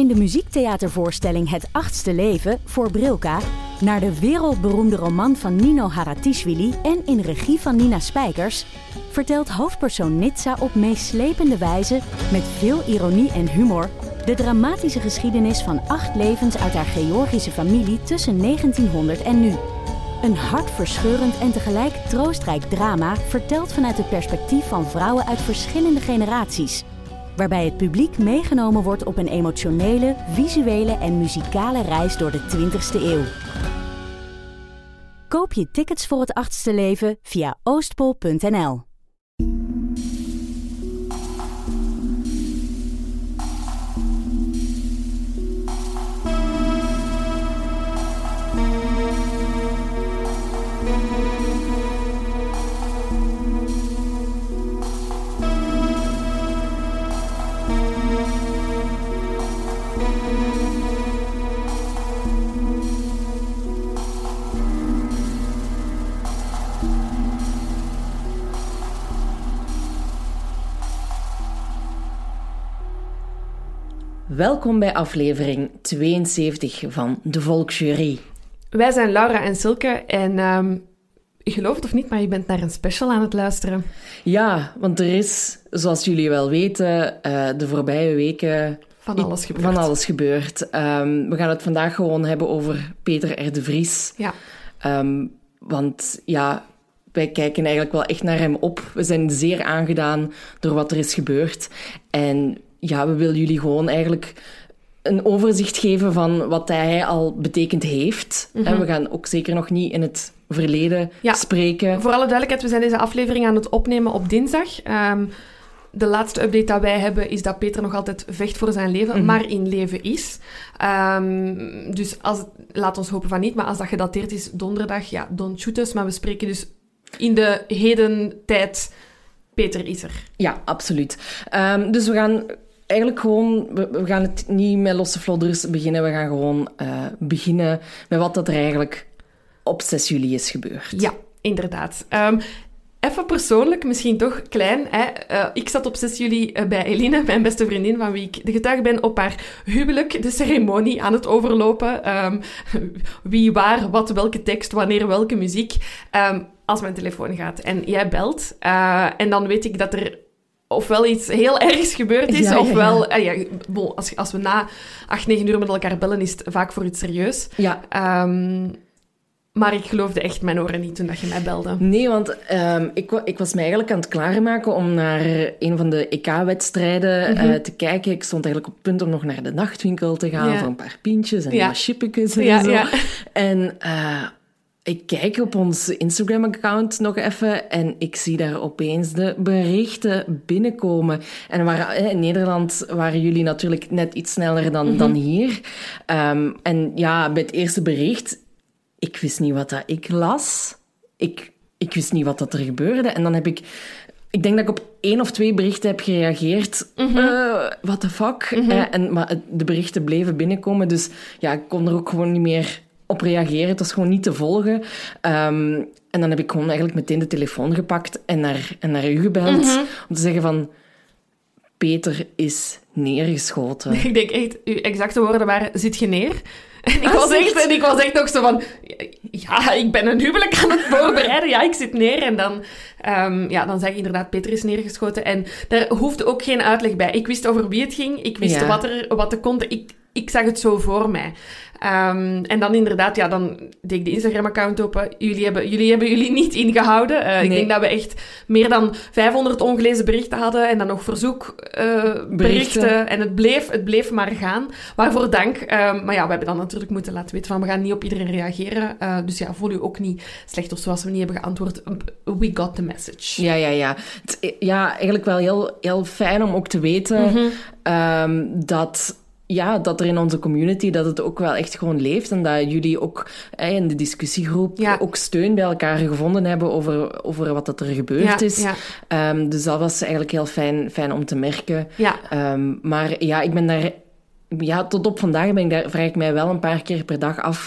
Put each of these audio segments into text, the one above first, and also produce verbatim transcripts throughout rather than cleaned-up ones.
in de muziektheatervoorstelling Het Achtste Leven voor Brilka naar de wereldberoemde roman van Nino Haratischvili en in regie van Nina Spijkers vertelt hoofdpersoon Nitsa op meeslepende wijze, met veel ironie en humor, de dramatische geschiedenis van acht levens uit haar Georgische familie tussen negentienhonderd en nu. Een hartverscheurend en tegelijk troostrijk drama verteld vanuit het perspectief van vrouwen uit verschillende generaties, waarbij het publiek meegenomen wordt op een emotionele, visuele en muzikale reis door de twintigste eeuw. Koop je tickets voor Het Achtste Leven via oostpol punt n l. Welkom bij aflevering tweeënzeventig van De Volksjury. Wij zijn Laura en Silke en um, je gelooft het of niet, maar je bent naar een special aan het luisteren. Ja, want er is, zoals jullie wel weten, uh, de voorbije weken Van alles gebeurd. Van alles gebeurd. Um, we gaan het vandaag gewoon hebben over Peter R. de Vries. Ja. Um, want ja, wij kijken eigenlijk wel echt naar hem op. We zijn zeer aangedaan door wat er is gebeurd. En ja, we willen jullie gewoon eigenlijk een overzicht geven van wat hij al betekend heeft. Mm-hmm. En we gaan ook zeker nog niet in het verleden ja. spreken. Voor alle duidelijkheid, we zijn deze aflevering aan het opnemen op dinsdag. Um, de laatste update dat wij hebben is dat Peter nog altijd vecht voor zijn leven, mm-hmm. maar in leven is. Um, dus als het, laat ons hopen van niet, maar als dat gedateerd is donderdag, ja, don't shoot us. Maar we spreken dus in de heden tijd, Peter is er. Ja, absoluut. Um, dus we gaan eigenlijk gewoon, we, we gaan het niet met losse vlodders beginnen. We gaan gewoon uh, beginnen met wat dat er eigenlijk op zes juli is gebeurd. Ja, inderdaad. Um, even persoonlijk, misschien toch klein. Hè? Uh, ik zat op zes juli uh, bij Eline, mijn beste vriendin, van wie ik de getuige ben, op haar huwelijk, de ceremonie aan het overlopen. Um, wie, waar, wat, welke tekst, wanneer, welke muziek. Um, als mijn telefoon gaat en jij belt. Uh, en dan weet ik dat er ofwel iets heel ergs gebeurd is, ja, ofwel... Ja, ja. Uh, ja, bon, als, als we na acht, negen uur met elkaar bellen, is het vaak voor iets serieus. Ja. Um, maar ik geloofde echt mijn oren niet toen dat je mij belde. Nee, want um, ik, ik was me eigenlijk aan het klaarmaken om naar een van de E K-wedstrijden mm-hmm. uh, te kijken. Ik stond eigenlijk op het punt om nog naar de nachtwinkel te gaan, ja. voor een paar pintjes en ja. wat chippetjes en ja, zo. Ja. En... Uh, Ik kijk op ons Instagram-account nog even en ik zie daar opeens de berichten binnenkomen. En waar, in Nederland waren jullie natuurlijk net iets sneller dan, mm-hmm. dan hier. Um, en ja, bij het eerste bericht, ik wist niet wat dat ik las. Ik, ik wist niet wat dat er gebeurde. En dan heb ik... Ik denk dat ik op één of twee berichten heb gereageerd. Mm-hmm. Uh, what the fuck? Mm-hmm. Uh, en, maar de berichten bleven binnenkomen. Dus ja, ik kon er ook gewoon niet meer op reageren. Het was gewoon niet te volgen. Um, en dan heb ik gewoon eigenlijk meteen de telefoon gepakt en naar, en naar u gebeld. Mm-hmm. Om te zeggen van... Peter is neergeschoten. Ik denk echt, uw exacte woorden waren... Zit je neer? En ik, was echt, en ik was echt nog zo van... Ja, ik ben een huwelijk aan het voorbereiden. Ja, ik zit neer. En dan, um, ja, dan zei ik inderdaad... Peter is neergeschoten. En daar hoefde ook geen uitleg bij. Ik wist over wie het ging. Ik wist ja. wat, er, wat er kon. Ik, ik zag het zo voor mij. Um, en dan inderdaad, ja, dan deed ik de Instagram-account open. Jullie hebben jullie, hebben jullie niet ingehouden. Uh, nee. Ik denk dat we echt meer dan vijfhonderd ongelezen berichten hadden. En dan nog verzoekberichten. Uh, berichten. En het bleef, het bleef maar gaan. Waarvoor dank. Um, maar ja, we hebben dan natuurlijk moeten laten weten van... We gaan niet op iedereen reageren. Uh, dus ja, voel u ook niet slecht of zoals we niet hebben geantwoord. We got the message. Ja, ja, ja. Het, ja, eigenlijk wel heel, heel fijn om ook te weten... Mm-hmm. Um, dat... Ja, dat er in onze community, dat het ook wel echt gewoon leeft. En dat jullie ook eh, in de discussiegroep ja. ook steun bij elkaar gevonden hebben over, over wat dat er gebeurd ja, is. Ja. Um, dus dat was eigenlijk heel fijn, fijn om te merken. Ja. Um, maar ja, ik ben daar... Ja, tot op vandaag ben ik daar, vraag ik mij wel een paar keer per dag af...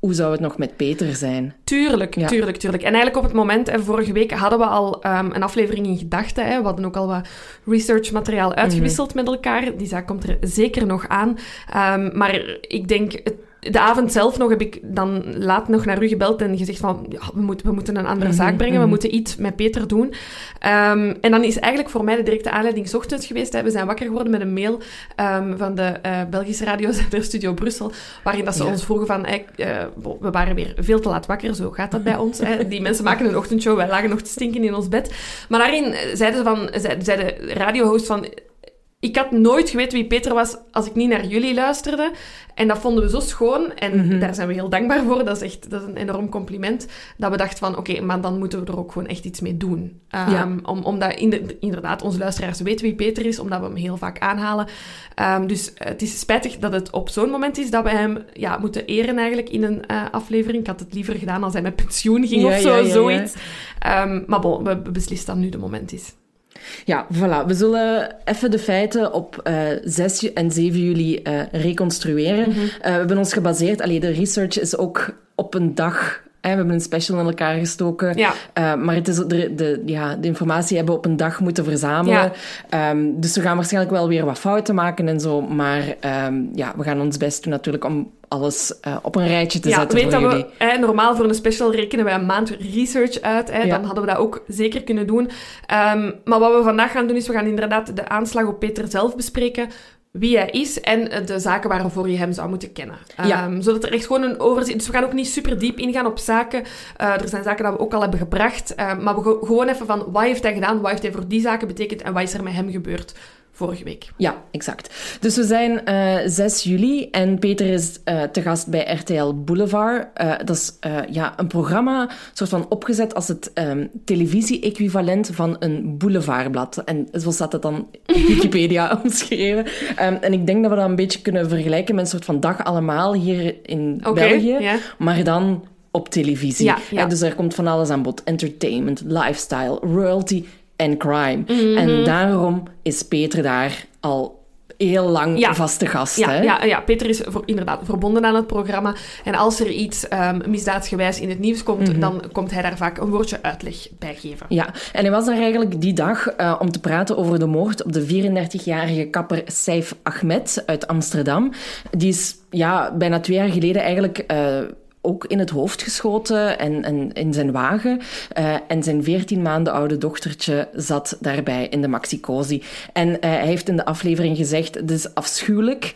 hoe zou het nog met Peter zijn? Tuurlijk, ja. tuurlijk, tuurlijk. En eigenlijk op het moment, hè, vorige week hadden we al um, een aflevering in gedachten. Hè. We hadden ook al wat researchmateriaal uitgewisseld mm-hmm. met elkaar. Die zaak komt er zeker nog aan. Um, maar ik denk... Het, de avond zelf nog heb ik dan laat nog naar u gebeld en gezegd van, ja, we, moet, we moeten een andere zaak brengen, we moeten iets met Peter doen. Um, en dan is eigenlijk voor mij de directe aanleiding 's ochtends geweest. Hè. We zijn wakker geworden met een mail um, van de uh, Belgische radiozender Studio Brussel, waarin dat ze ja. ons vroegen van, hey, uh, we waren weer veel te laat wakker, zo gaat dat bij ons. Hè. Die mensen maken een ochtendshow, wij lagen nog te stinken in ons bed. Maar daarin zeiden ze van, zei, zei de radiohost van... Ik had nooit geweten wie Peter was als ik niet naar jullie luisterde. En dat vonden we zo schoon. En mm-hmm. daar zijn we heel dankbaar voor. Dat is echt dat is een enorm compliment. Dat we dachten van, oké, okay, maar dan moeten we er ook gewoon echt iets mee doen. Um, ja. om, omdat in de, inderdaad onze luisteraars weten wie Peter is, omdat we hem heel vaak aanhalen. Um, dus uh, het is spijtig dat het op zo'n moment is dat we hem ja, moeten eren eigenlijk in een uh, aflevering. Ik had het liever gedaan als hij met pensioen ging ja, of zo, ja, ja, zoiets. Ja. Um, maar bon, we beslissen dat nu de moment is. Ja, voilà. We zullen even de feiten op uh, zes en zeven juli uh, reconstrueren. Mm-hmm. Uh, we hebben ons gebaseerd... Allee, de research is ook op een dag... Hè, we hebben een special in elkaar gestoken. Ja. Uh, maar het is de, de, ja, de informatie hebben we op een dag moeten verzamelen. Ja. Um, dus we gaan waarschijnlijk wel weer wat fouten maken en zo. Maar um, ja, we gaan ons best doen natuurlijk om alles uh, op een rijtje te ja, zetten weet voor dat jullie. We, hè, normaal voor een special rekenen wij een maand research uit. Hè, ja. Dan hadden we dat ook zeker kunnen doen. Um, maar wat we vandaag gaan doen is, we gaan inderdaad de aanslag op Peter zelf bespreken. Wie hij is en de zaken waarvoor je hem zou moeten kennen. Ja. Um, zodat er echt gewoon een overzicht... Dus we gaan ook niet super diep ingaan op zaken. Uh, er zijn zaken dat we ook al hebben gebracht. Uh, maar we go- gewoon even van, wat heeft hij gedaan? Wat heeft hij voor die zaken betekend? En wat is er met hem gebeurd vorige week? Ja, exact. Dus we zijn uh, zes juli en Peter is uh, te gast bij R T L Boulevard. Uh, dat is uh, ja, een programma, soort van opgezet als het um, televisie-equivalent van een boulevardblad. En zo staat het dan in Wikipedia omschreven. Um, en ik denk dat we dat een beetje kunnen vergelijken met een soort van Dag Allemaal hier in okay, België. Yeah. Maar dan op televisie. Ja, ja. Uh, dus er komt van alles aan bod. Entertainment, lifestyle, royalty en crime. Mm-hmm. En daarom is Peter daar al heel lang ja. vaste gast. Ja, hè? ja, ja, Peter is voor, inderdaad verbonden aan het programma. En als er iets um, misdaadsgewijs in het nieuws komt, mm-hmm. dan komt hij daar vaak een woordje uitleg bij geven. Ja, en hij was daar eigenlijk die dag uh, om te praten over de moord op de vierendertigjarige kapper Saif Ahmed uit Amsterdam. Die is ja, bijna twee jaar geleden eigenlijk... Uh, ook in het hoofd geschoten en, en in zijn wagen. Uh, en zijn veertien maanden oude dochtertje zat daarbij in de maxicosi. En uh, hij heeft in de aflevering gezegd, het is afschuwelijk.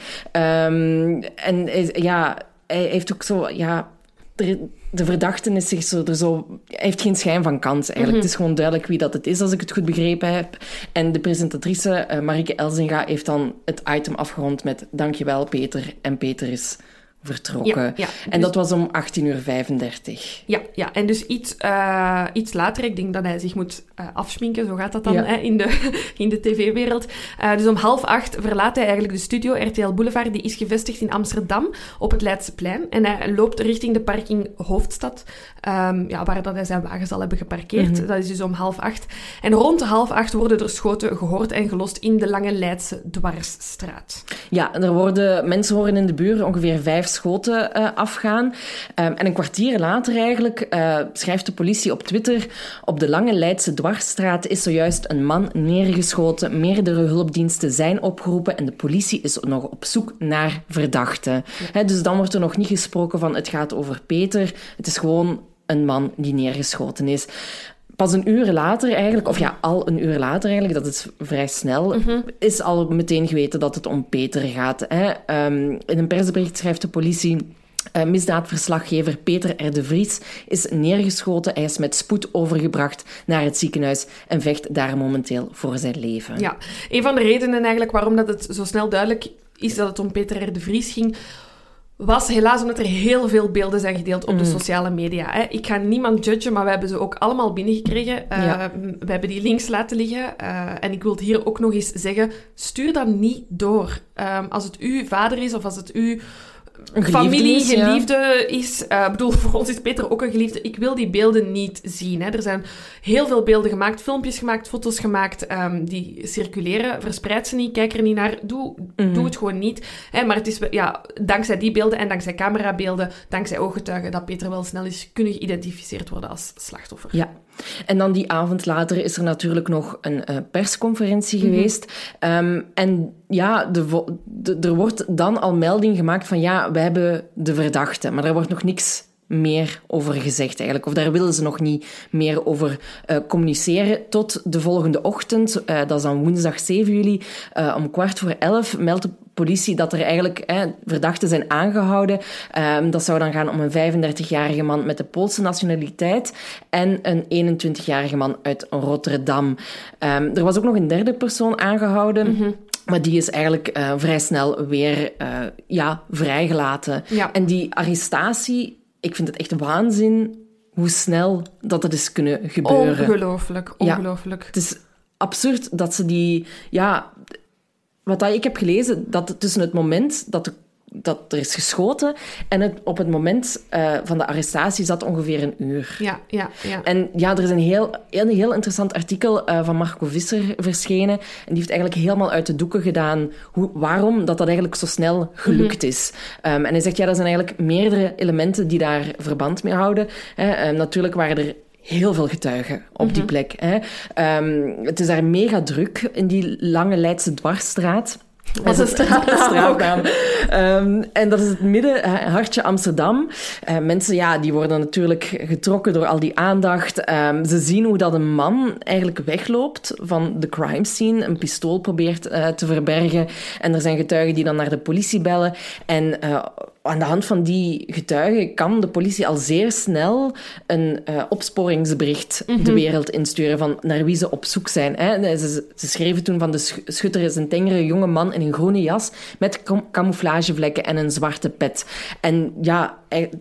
Um, en ja, hij heeft ook zo... Ja, de, de verdachte is zich zo, er zo... Hij heeft geen schijn van kans, eigenlijk. Mm-hmm. Het is gewoon duidelijk wie dat het is, als ik het goed begrepen heb. En de presentatrice, uh, Marieke Elzinga, heeft dan het item afgerond met dankjewel, Peter. En Peter is... vertrokken. Ja, ja. En dus, dat was om achttien uur vijfendertig. Ja, ja. En dus iets, uh, iets later, ik denk dat hij zich moet uh, afschminken, zo gaat dat dan ja. hè, in de, in de tv-wereld. Uh, dus om half acht verlaat hij eigenlijk de studio. R T L Boulevard, die is gevestigd in Amsterdam, op het Leidseplein. En hij loopt richting de parking Hoofdstad, um, ja, waar dat hij zijn wagen zal hebben geparkeerd. Mm-hmm. Dat is dus om half acht. En rond half acht worden er schoten gehoord en gelost in de Lange Leidse Dwarsstraat. Ja, er worden mensen horen in de buurt ongeveer vijf schoten uh, afgaan. Um, en een kwartier later eigenlijk uh, schrijft de politie op Twitter: op de Lange Leidse Dwarsstraat is zojuist een man neergeschoten. Meerdere hulpdiensten zijn opgeroepen en de politie is nog op zoek naar verdachten. Ja. He, dus dan wordt er nog niet gesproken van het gaat over Peter. Het is gewoon een man die neergeschoten is. Pas een uur later eigenlijk, of ja, al een uur later eigenlijk, dat is vrij snel, mm-hmm. is al meteen geweten dat het om Peter gaat. Hè. Um, in een persbericht schrijft de politie: uh, misdaadverslaggever Peter R. de Vries is neergeschoten. Hij is met spoed overgebracht naar het ziekenhuis en vecht daar momenteel voor zijn leven. Ja, een van de redenen eigenlijk waarom dat het zo snel duidelijk is dat het om Peter R. de Vries ging, was helaas omdat er heel veel beelden zijn gedeeld op mm. de sociale media. Hè. Ik ga niemand judgen, maar we hebben ze ook allemaal binnengekregen. Uh, ja. We hebben die links laten liggen. Uh, en ik wil het hier ook nog eens zeggen, stuur dat niet door. Um, als het uw vader is of als het uw familie, is, geliefde ja. is. Ik uh, bedoel, voor ons is Peter ook een geliefde. Ik wil die beelden niet zien. Hè. Er zijn heel veel beelden gemaakt, filmpjes gemaakt, foto's gemaakt, um, die circuleren. Verspreid ze niet, kijk er niet naar. Doe, mm-hmm. doe het gewoon niet. Hè. Maar het is ja, dankzij die beelden en dankzij camerabeelden, dankzij ooggetuigen, dat Peter wel snel is kunnen geïdentificeerd worden als slachtoffer. Ja. En dan die avond later is er natuurlijk nog een uh, persconferentie mm-hmm. geweest. Um, en ja, de, de, er wordt dan al melding gemaakt van ja, we hebben de verdachte. Maar er wordt nog niks meer over gezegd eigenlijk. Of daar willen ze nog niet meer over uh, communiceren. Tot de volgende ochtend, uh, dat is dan woensdag zeven juli, uh, om kwart voor elf, meldt de politie dat er eigenlijk eh, verdachten zijn aangehouden. Um, dat zou dan gaan om een vijfendertigjarige man met de Poolse nationaliteit en een eenentwintigjarige man uit Rotterdam. Um, er was ook nog een derde persoon aangehouden. Mm-hmm. Maar die is eigenlijk uh, vrij snel weer uh, ja, vrijgelaten. Ja. En die arrestatie, ik vind het echt waanzin hoe snel dat het is kunnen gebeuren. Ongelooflijk, ongelooflijk. Ja, het is absurd dat ze die... Ja, wat ik heb gelezen, dat tussen het moment dat, de, dat er is geschoten en het, op het moment uh, van de arrestatie zat ongeveer een uur. Ja, ja, ja. En ja, er is een heel, een heel interessant artikel uh, van Marco Visser verschenen. En die heeft eigenlijk helemaal uit de doeken gedaan hoe, waarom dat, dat eigenlijk zo snel gelukt mm-hmm. is. Um, en hij zegt, ja, er zijn eigenlijk meerdere elementen die daar verband mee houden. Hè. Um, natuurlijk waren er heel veel getuigen op mm-hmm. die plek. Hè. Um, het is daar mega druk in die lange Leidse dwarsstraat. Wat een straatnaam. um, en dat is het midden, hartje Amsterdam. Uh, mensen, ja, die worden natuurlijk getrokken door al die aandacht. Um, ze zien hoe dat een man eigenlijk wegloopt van de crime scene, een pistool probeert uh, te verbergen. En er zijn getuigen die dan naar de politie bellen. En uh, aan de hand van die getuigen kan de politie al zeer snel een uh, opsporingsbericht mm-hmm. de wereld insturen van naar wie ze op zoek zijn. Hè. Ze, ze schreven toen van de schutter is een tengere jonge man in een groene jas met camouflagevlekken en een zwarte pet. En ja,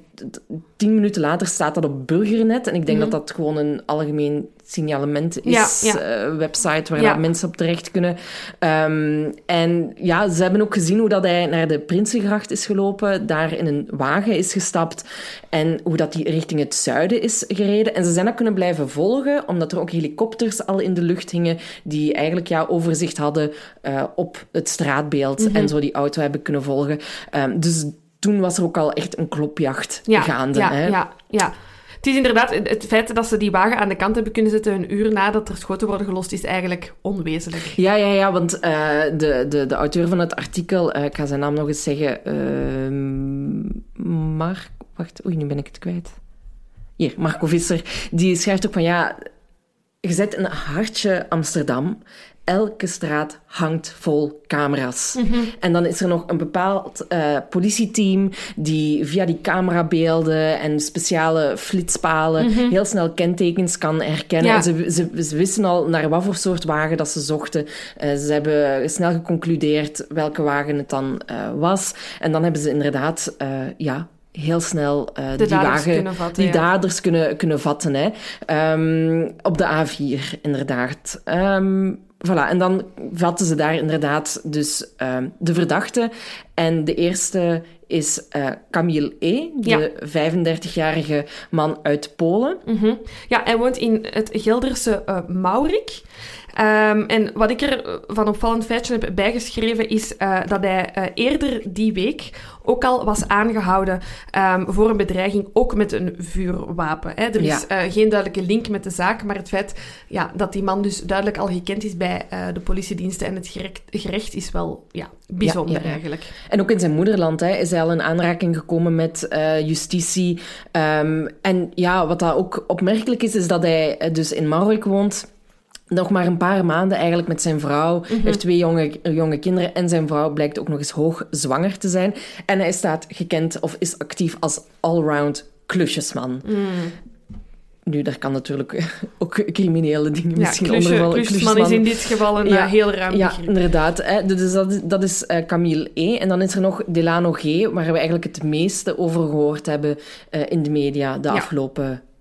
tien minuten later staat dat op Burgernet. En ik denk mm-hmm. dat dat gewoon een algemeen signalement is. Ja, ja. Uh, website waar ja. mensen op terecht kunnen. Um, en ja, ze hebben ook gezien hoe dat hij naar de Prinsengracht is gelopen. Daar in een wagen is gestapt. En hoe dat hij richting het zuiden is gereden. En ze zijn dat kunnen blijven volgen, omdat er ook helikopters al in de lucht hingen, die eigenlijk ja, overzicht hadden uh, op het straatbeeld. Mm-hmm. En zo die auto hebben kunnen volgen. Um, dus toen was er ook al echt een klopjacht ja, gaande. Ja, hè? ja, ja. Het is inderdaad, het feit dat ze die wagen aan de kant hebben kunnen zetten een uur nadat er schoten worden gelost, is eigenlijk onwezenlijk. Ja, ja, ja, want uh, de, de, de auteur van het artikel, uh, ik ga zijn naam nog eens zeggen, uh, Mark... Wacht, oei, nu ben ik het kwijt. Hier, Marco Visser, die schrijft ook van, ja, je zet een hartje Amsterdam. Elke straat hangt vol camera's. Mm-hmm. En dan is er nog een bepaald uh, politieteam die via die camerabeelden en speciale flitspalen mm-hmm. heel snel kentekens kan herkennen. Ja. En ze, ze, ze wisten al naar wat voor soort wagen dat ze zochten. Uh, ze hebben snel geconcludeerd welke wagen het dan uh, was. En dan hebben ze inderdaad... Uh, ja, heel snel uh, die wagen, vatten, die ja. daders kunnen, kunnen vatten. Hè. Um, op de A vier, inderdaad. Um, Voilà, en dan vatten ze daar inderdaad dus uh, de verdachte. En de eerste is uh, Camille E., de ja. vijfendertigjarige man uit Polen. Mm-hmm. Ja, hij woont in het Gelderse uh, Maurik. Um, en wat ik er van opvallend feitje heb bijgeschreven is uh, dat hij uh, eerder die week ook al was aangehouden um, voor een bedreiging, ook met een vuurwapen. Hè. Er is ja. uh, geen duidelijke link met de zaak, maar het feit ja, dat die man dus duidelijk al gekend is bij uh, de politiediensten en het gerecht, gerecht is wel ja, bijzonder ja, ja, ja. eigenlijk. En ook in zijn moederland hè, is hij al in aanraking gekomen met uh, justitie. Um, en ja, wat dat ook opmerkelijk is, is dat hij uh, dus in Maurik woont. Nog maar een paar maanden eigenlijk met zijn vrouw. Mm-hmm. Hij heeft twee jonge, jonge kinderen. En zijn vrouw blijkt ook nog eens hoog zwanger te zijn. En hij staat gekend of is actief als allround klusjesman. Mm. Nu, daar kan natuurlijk ook criminele dingen ja, misschien klusje, onder vallen. Klusjesman is in dit geval een ja, heel ruim ja, begrip. Inderdaad. Hè. Dus dat, dat is uh, Camille E. En dan is er nog Delano G., waar we eigenlijk het meeste over gehoord hebben uh, in de media de ja. afgelopen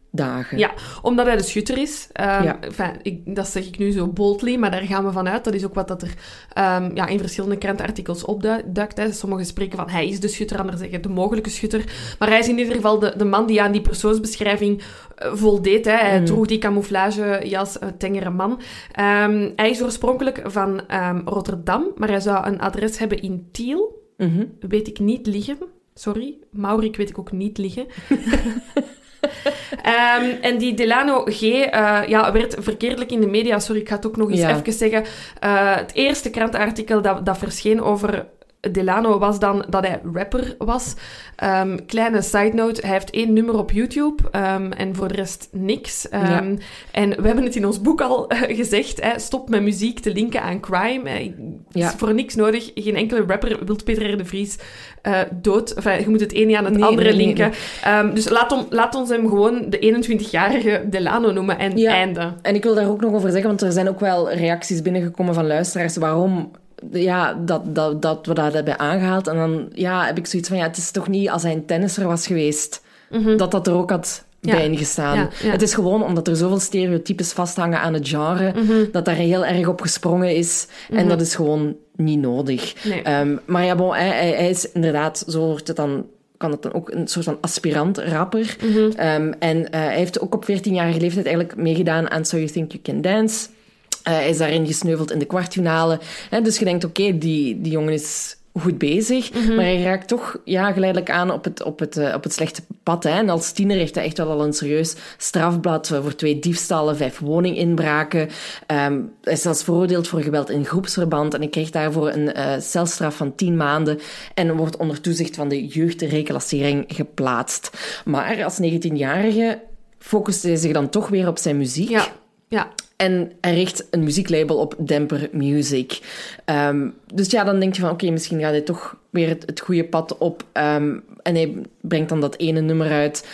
dagen. Ja, omdat hij de schutter is. Um, ja. enfin, ik, dat zeg ik nu zo boldly, maar daar gaan we vanuit. Dat is ook wat dat er um, ja, in verschillende krantenartikels opduikt. Sommigen spreken van hij is de schutter, anderen zeggen de mogelijke schutter. Maar hij is in ieder geval de, de man die aan die persoonsbeschrijving uh, voldeed. Hè. Hij mm. droeg die camouflagejas, uh, tengere man. Um, hij is oorspronkelijk van um, Rotterdam, maar hij zou een adres hebben in Tiel. Mm-hmm. Weet ik niet liggen. Sorry. Maurik weet ik ook niet liggen. um, en die Delano G. Uh, ja, werd verkeerdelijk in de media... Sorry, ik ga het ook nog eens ja. even zeggen. Uh, het eerste krantenartikel dat, dat verscheen over Delano was dan dat hij rapper was. Um, kleine side note, hij heeft één nummer op YouTube um, en voor de rest niks. Um, ja. En we hebben het in ons boek al uh, gezegd, hè, stop met muziek te linken aan crime. Het ja. is voor niks nodig. Geen enkele rapper wil Peter R. de Vries uh, dood. Enfin, je moet het ene aan het nee, andere nee, linken. Nee, nee. Um, dus laat, om, laat ons hem gewoon de eenentwintigjarige Delano noemen en ja. einde. En ik wil daar ook nog over zeggen, want er zijn ook wel reacties binnengekomen van luisteraars waarom... Ja, dat, dat, dat we dat hebben aangehaald. En dan ja, heb ik zoiets van... Ja, het is toch niet als hij een tennisser was geweest... Mm-hmm. dat dat er ook had ja. bij ingestaan. Ja, ja. Het is gewoon omdat er zoveel stereotypes vasthangen aan het genre... Mm-hmm. dat daar heel erg op gesprongen is. Mm-hmm. En dat is gewoon niet nodig. Nee. Um, maar ja, bon, hij, hij is inderdaad... Zo wordt het dan... kan het dan ook een soort van aspirant-rapper. Mm-hmm. Um, en uh, hij heeft ook op veertienjarige leeftijd eigenlijk meegedaan aan So You Think You Can Dance... Uh, hij is daarin gesneuveld in de kwartfinale. Hè, dus je denkt, oké, okay, die, die jongen is goed bezig. Mm-hmm. Maar hij raakt toch ja, geleidelijk aan op het, op het, uh, op het slechte pad. Hè. En als tiener heeft hij echt wel al een serieus strafblad voor twee diefstallen, vijf woninginbraken. Um, hij is zelfs veroordeeld voor geweld in groepsverband. En hij kreeg daarvoor een uh, celstraf van tien maanden. En wordt onder toezicht van de jeugdreclassering geplaatst. Maar als negentienjarige focuste hij zich dan toch weer op zijn muziek. Ja, ja. En hij richt een muzieklabel op, Demper Music. Um, dus ja, dan denk je van... Oké, okay, misschien gaat hij toch weer het, het goede pad op. Um, en hij brengt dan dat ene nummer uit.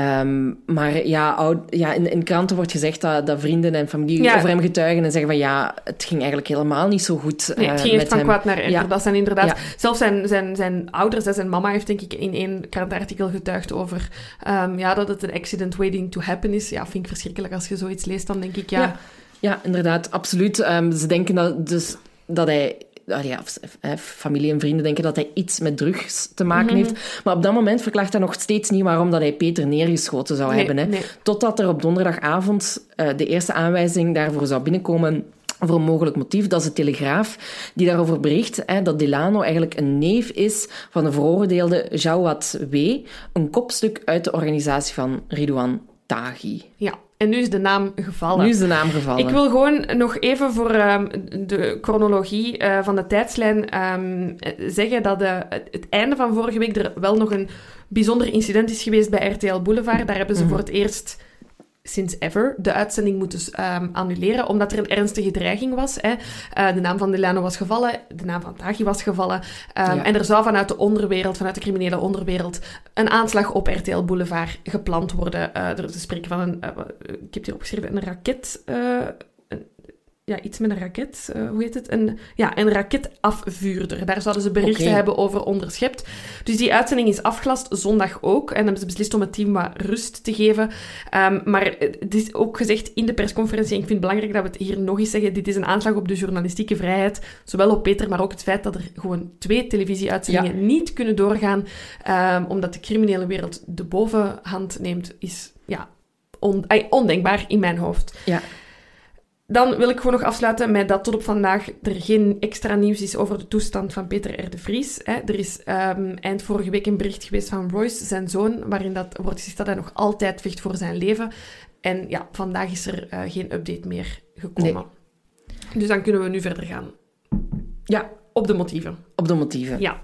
Um, maar ja, oud, ja in, in kranten wordt gezegd dat, dat vrienden en familie ja. over hem getuigen en zeggen van ja, het ging eigenlijk helemaal niet zo goed nee, het ging uh, echt van hem. kwaad naar erger. Ja. Dat zijn inderdaad... Ja. Zelfs zijn, zijn, zijn ouders, zijn mama heeft denk ik in één krantenartikel getuigd over um, ja, dat het een accident waiting to happen is. Ja, vind ik verschrikkelijk als je zoiets leest. Dan denk ik, ja... Ja, ja inderdaad, absoluut. Um, ze denken dat, dus, dat hij... Ja, familie en vrienden denken dat hij iets met drugs te maken mm-hmm. heeft. Maar op dat moment verklaart hij nog steeds niet waarom dat hij Peter neergeschoten zou nee, hebben. Hè. Nee. Totdat er op donderdagavond uh, de eerste aanwijzing daarvoor zou binnenkomen voor een mogelijk motief. Dat is de Telegraaf die daarover bericht hè, dat Delano eigenlijk een neef is van de veroordeelde Jawad W., een kopstuk uit de organisatie van Ridouan Taghi. Ja. En nu is de naam gevallen. Nu is de naam gevallen. Ik wil gewoon nog even voor um, de chronologie uh, van de tijdslijn um, zeggen dat uh, het einde van vorige week er wel nog een bijzonder incident is geweest bij R T L Boulevard. Daar hebben ze mm-hmm. voor het eerst sinds ever de uitzending moeten um, annuleren, omdat er een ernstige dreiging was. Hè. Uh, de naam van Delano was gevallen, de naam van Taghi was gevallen. Um, ja. En er zou vanuit de onderwereld, vanuit de criminele onderwereld, een aanslag op R T L Boulevard gepland worden. Uh, er te spreken van een, uh, ik heb hier opgeschreven, een raket... Uh, een, ja, iets met een raket, uh, hoe heet het? Een, ja, een raketafvuurder. Daar zouden ze berichten okay. hebben over onderschept. Dus die uitzending is afgelast, zondag ook. En dan hebben ze beslist om het team wat rust te geven. Um, maar het is ook gezegd in de persconferentie, en ik vind het belangrijk dat we het hier nog eens zeggen, dit is een aanslag op de journalistieke vrijheid, zowel op Peter, maar ook het feit dat er gewoon twee televisieuitzendingen ja. niet kunnen doorgaan, um, omdat de criminele wereld de bovenhand neemt, is ja, on, ay, ondenkbaar in mijn hoofd. Ja. Dan wil ik gewoon nog afsluiten met dat tot op vandaag er geen extra nieuws is over de toestand van Peter R. de Vries. Hè. Er is um, eind vorige week een bericht geweest van Royce, zijn zoon, waarin dat wordt gezegd dat hij nog altijd vecht voor zijn leven. En ja, vandaag is er uh, geen update meer gekomen. Nee. Dus dan kunnen we nu verder gaan. Ja. Op de motieven. Op de motieven. Ja.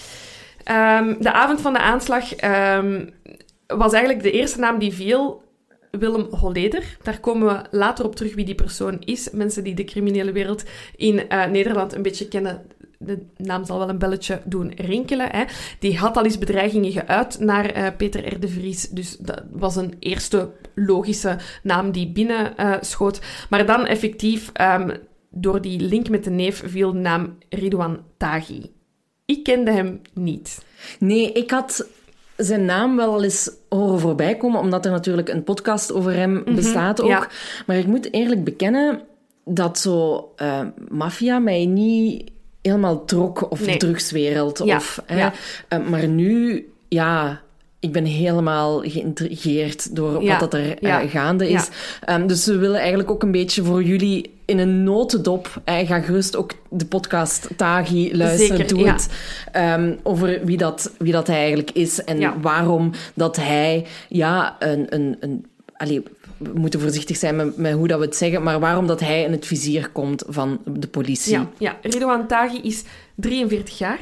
Um, de avond van de aanslag um, was eigenlijk de eerste naam die viel... Willem Holleder. Daar komen we later op terug wie die persoon is. Mensen die de criminele wereld in uh, Nederland een beetje kennen, de naam zal wel een belletje doen rinkelen. Hè. Die had al eens bedreigingen geuit naar uh, Peter R. de Vries. Dus dat was een eerste logische naam die binnen uh, schoot. Maar dan effectief, um, door die link met de neef, viel de naam Ridouan Taghi. Ik kende hem niet. Nee, ik had... zijn naam wel al eens horen voorbij komen, omdat er natuurlijk een podcast over hem mm-hmm, bestaat ook. Ja. Maar ik moet eerlijk bekennen dat zo uh, maffia mij niet helemaal trok, of nee. drugswereld. Ja. Of, hè, ja. uh, maar nu, ja... Ik ben helemaal geïntrigeerd door ja, wat dat er ja, uh, gaande is. Ja. Um, dus we willen eigenlijk ook een beetje voor jullie in een notendop... Uh, ga gerust ook de podcast Taghi luisteren. Zeker, Doe ja. het. Um, over wie dat, wie dat hij eigenlijk is. En ja. waarom dat hij... Ja, een... een, een allee, we moeten voorzichtig zijn met, met hoe dat we het zeggen, maar waarom dat hij in het vizier komt van de politie. Ja, ja. Ridouan Taghi is drieënveertig jaar.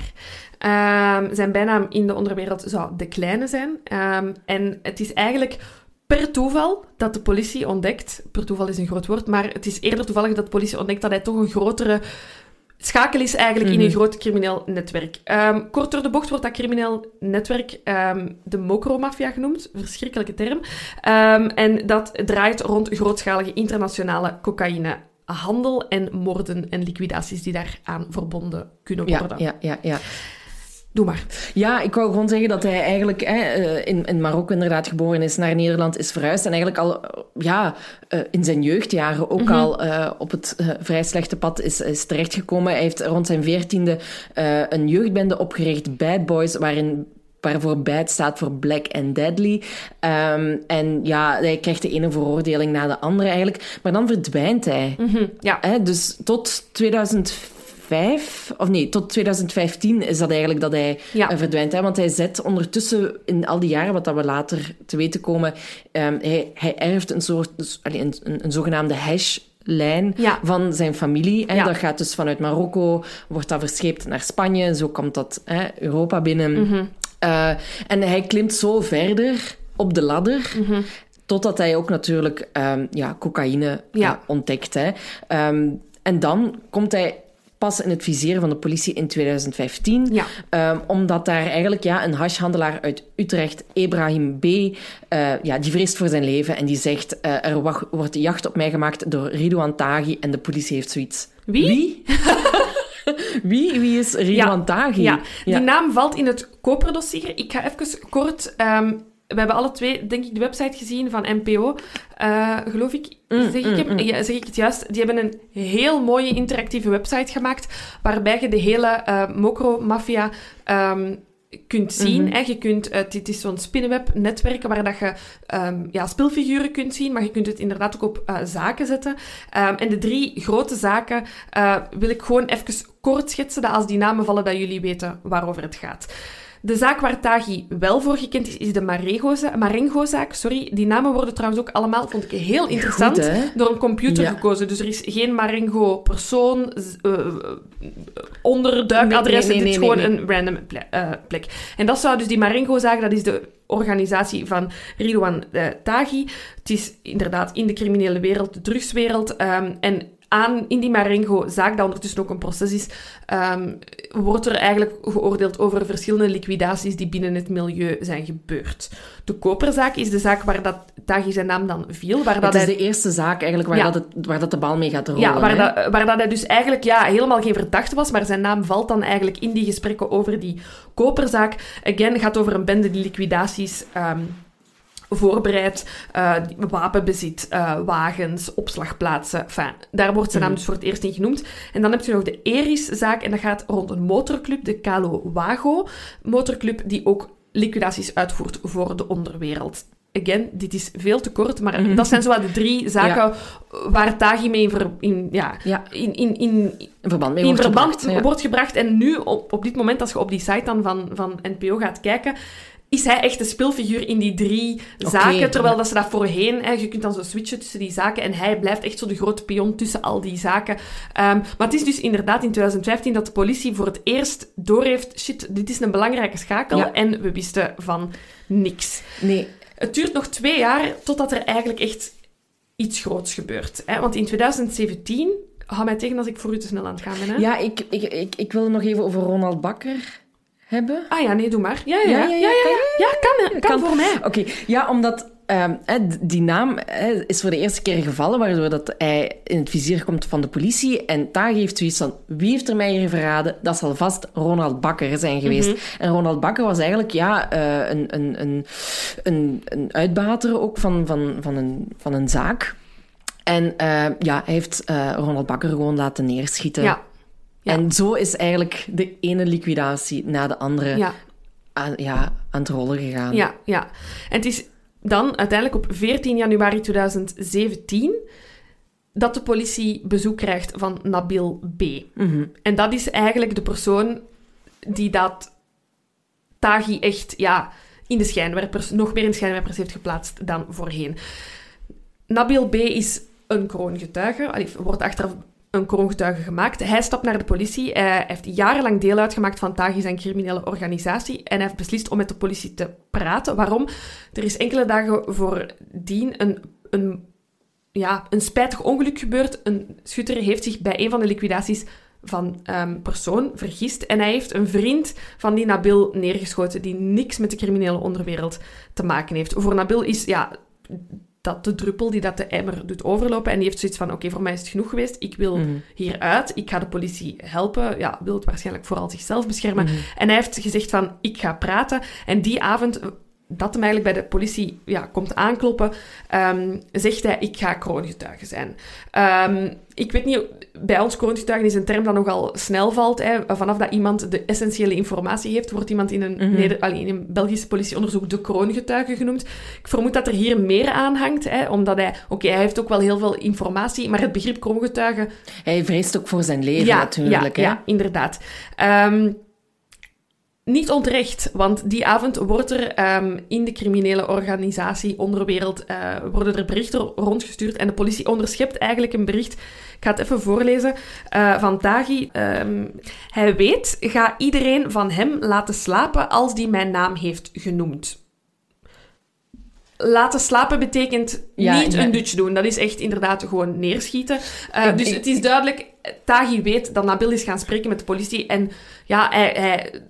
Um, zijn bijnaam in de onderwereld zou De Kleine zijn. Um, en het is eigenlijk per toeval dat de politie ontdekt... Per toeval is een groot woord, maar het is eerder toevallig dat de politie ontdekt dat hij toch een grotere schakel is eigenlijk mm-hmm. in een groot crimineel netwerk. Um, kort door de bocht wordt dat crimineel netwerk um, de Mokro-maffia genoemd. Verschrikkelijke term. Um, en dat draait rond grootschalige internationale cocaïne. Handel en moorden en liquidaties die daaraan verbonden kunnen worden. Ja, ja, ja. ja. Doe maar. Ja, ik wou gewoon zeggen dat hij eigenlijk hè, in, in Marokko inderdaad geboren is, naar Nederland is verhuisd en eigenlijk al ja, in zijn jeugdjaren ook mm-hmm. al uh, op het uh, vrij slechte pad is, is terechtgekomen. Hij heeft rond zijn veertiende uh, een jeugdbende opgericht, Bad Boys, waarin... waarvoor Bad staat voor Black and Deadly. Um, en ja, hij krijgt de ene veroordeling na de andere eigenlijk. Maar dan verdwijnt hij. Mm-hmm, ja. He, dus tot tweeduizend vijf... Of nee, tot tweeduizend vijftien is dat eigenlijk dat hij ja. uh, verdwijnt. Hè? Want hij zet ondertussen in al die jaren, wat dat we later te weten komen... Um, hij, hij erft een soort... Dus, allee, een, een, een zogenaamde hash... lijn ja. van zijn familie. Hè. Ja. Dat gaat dus vanuit Marokko, wordt dat verscheept naar Spanje. En zo komt dat hè, Europa binnen. Mm-hmm. Uh, en hij klimt zo verder op de ladder, mm-hmm. totdat hij ook natuurlijk um, ja, cocaïne ja. uh, ontdekt. Hè. Um, en dan komt hij pas in het vizier van de politie in tweeduizend vijftien. Ja. Um, omdat daar eigenlijk ja, een hashhandelaar uit Utrecht, Ebrahim B., uh, ja, die vreest voor zijn leven en die zegt, uh, er wacht, wordt jacht op mij gemaakt door Ridouan Taghi en de politie heeft zoiets. Wie? Wie? Wie? Wie is Ridouan ja. Taghi? Ja. Ja. Die naam valt in het Koperdossier. Ik ga even kort... Um, we hebben alle twee, denk ik, de website gezien van N P O. Uh, geloof ik. Mm, zeg, ik mm, mm. ja, zeg ik het juist? Die hebben een heel mooie interactieve website gemaakt, waarbij je de hele uh, Mokro-maffia... Um, kunt zien. Mm-hmm. Hè. Je kunt, uh, dit is zo'n spinnenweb-netwerk waar dat je um, ja, speelfiguren kunt zien, maar je kunt het inderdaad ook op uh, zaken zetten. Um, en de drie grote zaken uh, wil ik gewoon even kort schetsen, dat als die namen vallen, dat jullie weten waarover het gaat. De zaak waar Taghi wel voor gekend is, is de Marengo-zaak. Sorry. Die namen worden trouwens ook allemaal, vond ik heel interessant, Goed, door een computer ja. gekozen. Dus er is geen Marengo-persoon, uh, onderduikadres. Nee, nee, nee, Dit is nee, gewoon nee, nee. een random ple- uh, plek. En dat zou dus die Marengo-zaak, dat is de organisatie van Ridouan uh, Taghi. Het is inderdaad in de criminele wereld, de drugswereld. Um, en aan, in die Marengo-zaak, dat ondertussen ook een proces is, um, wordt er eigenlijk geoordeeld over verschillende liquidaties die binnen het milieu zijn gebeurd. De Koperzaak is de zaak waar dat Taghi zijn naam dan viel. Waar dat het is hij... de eerste zaak eigenlijk waar, ja. dat, het, waar dat de bal mee gaat rollen. Ja, waar, hè? dat, waar dat hij dus eigenlijk ja, helemaal geen verdachte was, maar zijn naam valt dan eigenlijk in die gesprekken over die Koperzaak. Again, gaat over een bende die liquidaties... Um, voorbereid, uh, wapenbezit, uh, wagens, opslagplaatsen. Enfin, daar wordt zijn naam dus voor het eerst in genoemd. En dan heb je nog de Eris-zaak en dat gaat rond een motorclub, de Calo Wago motorclub, die ook liquidaties uitvoert voor de onderwereld. Again, dit is veel te kort, maar mm-hmm. dat zijn zowat de drie zaken ja. waar Taghi mee in, ver, in, ja, ja. in, in, in, in verband, mee in wordt, verband gebracht, ja. wordt gebracht. En nu, op, op dit moment, als je op die site dan van, van N P O gaat kijken, is hij echt een speelfiguur in die drie okay, zaken, terwijl dat ze dat voorheen... Hè, je kunt dan zo switchen tussen die zaken en hij blijft echt zo de grote pion tussen al die zaken. Um, maar het is dus inderdaad in twintig vijftien dat de politie voor het eerst doorheeft... Shit, dit is een belangrijke schakel ja. en we wisten van niks. Nee. Het duurt nog twee jaar totdat er eigenlijk echt iets groots gebeurt. Hè? Want in twintig zeventien... Hou mij tegen als ik voor u te snel aan het gaan ben. Hè? Ja, ik, ik, ik, ik wil nog even over Ronald Bakker... hebben. Ah ja, nee, doe maar. Ja, ja, ja. ja, ja, ja, ja. ja kan, kan, kan voor mij. Oké, okay. Ja, omdat um, die naam he, is voor de eerste keer gevallen, waardoor dat hij in het vizier komt van de politie. En Taghi heeft zoiets van, wie heeft er mij hier verraden? Dat zal vast Ronald Bakker zijn geweest. Mm-hmm. En Ronald Bakker was eigenlijk ja, uh, een, een, een, een, een uitbater ook van, van, van, een, van een zaak. En uh, ja, hij heeft uh, Ronald Bakker gewoon laten neerschieten. Ja. Ja. En zo is eigenlijk de ene liquidatie na de andere ja. Aan, ja, aan het rollen gegaan. Ja, ja. En het is dan uiteindelijk op veertien januari tweeduizend zeventien dat de politie bezoek krijgt van Nabil B. Mm-hmm. En dat is eigenlijk de persoon die dat Taghi echt ja, in de schijnwerpers, nog meer in de schijnwerpers heeft geplaatst dan voorheen. Nabil B. is een kroongetuige, allee, wordt achteraf een kroongetuige gemaakt. Hij stapt naar de politie. Hij heeft jarenlang deel uitgemaakt van Taghi zijn criminele organisatie en hij heeft beslist om met de politie te praten. Waarom? Er is enkele dagen voordien een, een, ja, een spijtig ongeluk gebeurd. Een schutter heeft zich bij een van de liquidaties van um, persoon vergist en hij heeft een vriend van die Nabil neergeschoten die niks met de criminele onderwereld te maken heeft. Voor Nabil is ja, dat de druppel die dat de emmer doet overlopen en die heeft zoiets van, oké, okay, voor mij is het genoeg geweest, ik wil mm. hieruit, ik ga de politie helpen, ja, wil het waarschijnlijk vooral zichzelf beschermen. Mm. En hij heeft gezegd van, ik ga praten. En die avond dat hem eigenlijk bij de politie ja, komt aankloppen, um, zegt hij, ik ga kroongetuige zijn. Um, ik weet niet, bij ons kroongetuigen is een term dat nogal snel valt. Hè. Vanaf dat iemand de essentiële informatie heeft, wordt iemand in een, mm-hmm. Neder- allee, in een Belgisch politieonderzoek de kroongetuige genoemd. Ik vermoed dat er hier meer aan hangt, hè, omdat hij... Oké, okay, hij heeft ook wel heel veel informatie, maar het begrip kroongetuige... Hij vreest ook voor zijn leven ja, natuurlijk. Ja, hè? ja, inderdaad. Um, Niet onterecht, want die avond wordt er um, in de criminele organisatie Onderwereld uh, worden er berichten rondgestuurd en de politie onderschept eigenlijk een bericht. Ik ga het even voorlezen uh, van Taghi. Um, hij weet, ga iedereen van hem laten slapen als die mijn naam heeft genoemd. Laten slapen betekent ja, niet ja. een dutje doen. Dat is echt inderdaad gewoon neerschieten. Uh, ik, dus ik, het is duidelijk, Taghi weet dat Nabil is gaan spreken met de politie en ja, hij... hij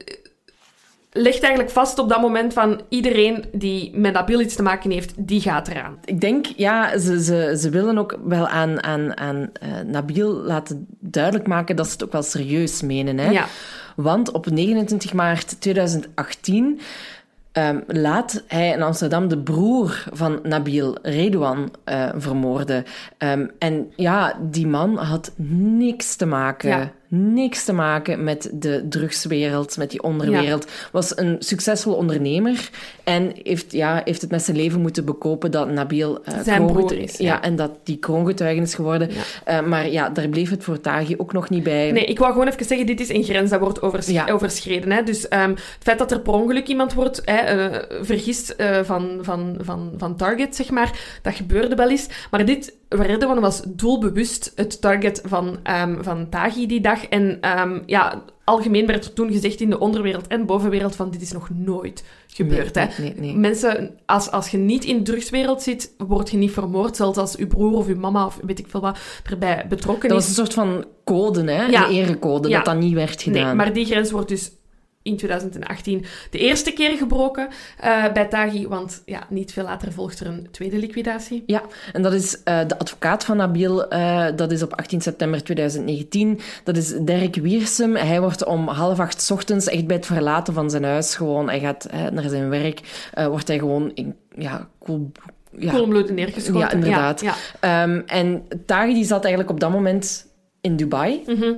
legt eigenlijk vast op dat moment van iedereen die met Nabil iets te maken heeft, die gaat eraan. Ik denk, ja, ze, ze, ze willen ook wel aan, aan, aan uh, Nabil laten duidelijk maken dat ze het ook wel serieus menen. Hè? Ja. Want op negenentwintig maart tweeduizend achttien um, laat hij in Amsterdam de broer van Nabil, Redouan, uh, vermoorden. Um, en ja, die man had niks te maken... Ja. Niks te maken met de drugswereld, met die onderwereld. Ja. Was een succesvol ondernemer en heeft, ja, heeft het met zijn leven moeten bekopen dat Nabil uh, zijn broer is. Ja, ja, en dat die kroongetuige is geworden. Ja. Uh, maar ja, daar bleef het voor Taghi ook nog niet bij. Nee, ik wou gewoon even zeggen, dit is een grens dat wordt overs- ja. overschreden. Hè. Dus um, het feit dat er per ongeluk iemand wordt hè, uh, vergist uh, van, van, van, van target, zeg maar, dat gebeurde wel eens. Maar dit... Redouan was doelbewust het target van, um, van Taghi die dag. En um, ja, algemeen werd er toen gezegd in de onderwereld en bovenwereld van dit is nog nooit gebeurd. Nee, hè. Nee, nee, nee. Mensen, als, als je niet in de drugswereld zit, word je niet vermoord. Zelfs als uw broer of uw mama of weet ik veel wat erbij betrokken dat is. Dat was een soort van code, hè? Ja. Een erecode, ja. dat dat niet werd gedaan. Nee, maar die grens wordt dus... in tweeduizend achttien de eerste keer gebroken uh, bij Taghi, want ja, niet veel later volgt er een tweede liquidatie. Ja, en dat is uh, de advocaat van Nabil, uh, dat is op achttien september tweeduizend negentien. Dat is Dirk Wiersum. Hij wordt om half acht 's ochtends, echt bij het verlaten van zijn huis, gewoon, hij gaat uh, naar zijn werk, uh, wordt hij gewoon in, ja, cool... Ja, koelbloedig neergeschoten. Ja, inderdaad. Ja, ja. Um, en Taghi die zat eigenlijk op dat moment in Dubai. Mm-hmm.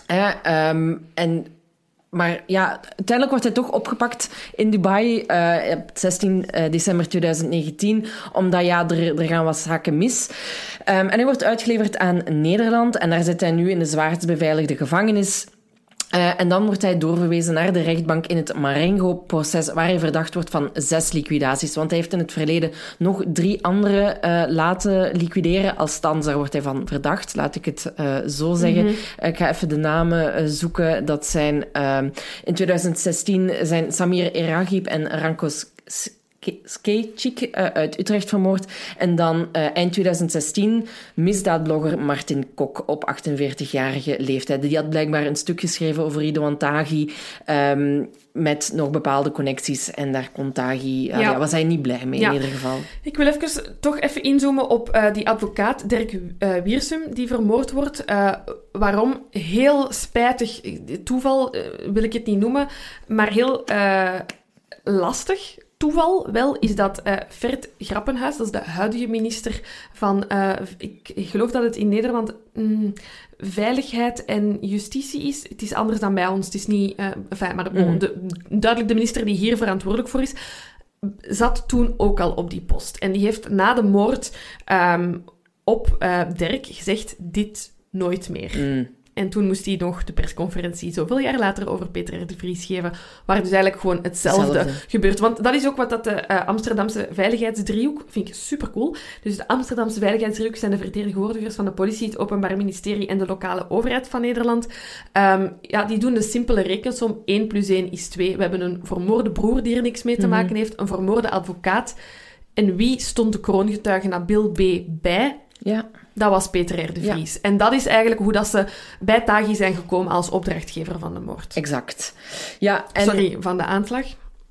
Uh, um, en... Maar ja, uiteindelijk wordt hij toch opgepakt in Dubai uh, op zestien december tweeduizend negentien, omdat ja, er, er gaan wat zaken mis. Um, en hij wordt uitgeleverd aan Nederland en daar zit hij nu in de zwaarst beveiligde gevangenis. Uh, en dan wordt hij doorverwezen naar de rechtbank in het Marengo-proces, waar hij verdacht wordt van zes liquidaties. Want hij heeft in het verleden nog drie andere uh, laten liquideren. Althans, daar wordt hij van verdacht, laat ik het uh, zo zeggen. Mm-hmm. Uh, ik ga even de namen uh, zoeken. Dat zijn uh, in tweeduizend zestien zijn Samir Eragib en Rankos Skejcik uh, uit Utrecht vermoord. En dan uh, eind twintig zestien misdaadblogger Martin Kok op achtenveertigjarige leeftijd. Die had blijkbaar een stuk geschreven over Ridouan Taghi um, met nog bepaalde connecties. En daar kon Taghi, uh, ja. Ja, was hij niet blij mee, ja. in ieder geval. Ik wil even toch even inzoomen op uh, die advocaat Dirk uh, Wiersum, die vermoord wordt. Uh, waarom? Heel spijtig toeval, uh, wil ik het niet noemen, maar heel uh, lastig toeval wel, is dat uh, Ferd Grappenhuis, dat is de huidige minister van, uh, ik, ik geloof dat het in Nederland mm, Veiligheid en Justitie is. Het is anders dan bij ons. Het is niet, uh, enfin, maar de, mm. de, duidelijk de minister die hier verantwoordelijk voor is, zat toen ook al op die post. En die heeft na de moord um, op uh, Dirk gezegd, dit nooit meer. Mm. En toen moest hij nog de persconferentie zoveel jaar later over Peter R. de Vries geven, waar dus eigenlijk gewoon hetzelfde, hetzelfde. gebeurt. Want dat is ook wat dat de uh, Amsterdamse veiligheidsdriehoek, vind ik supercool. Dus de Amsterdamse veiligheidsdriehoek zijn de vertegenwoordigers van de politie, het Openbaar Ministerie en de lokale overheid van Nederland. Um, ja, die doen de simpele rekensom. één plus één is twee. We hebben een vermoorde broer die er niks mee te mm-hmm. maken heeft, een vermoorde advocaat. En wie stond de kroongetuige Nabil B. bij? Ja. Dat was Peter R. de Vries. Ja. En dat is eigenlijk hoe dat ze bij Taghi zijn gekomen als opdrachtgever van de moord. Exact. Ja, en... Sorry, van de aanslag.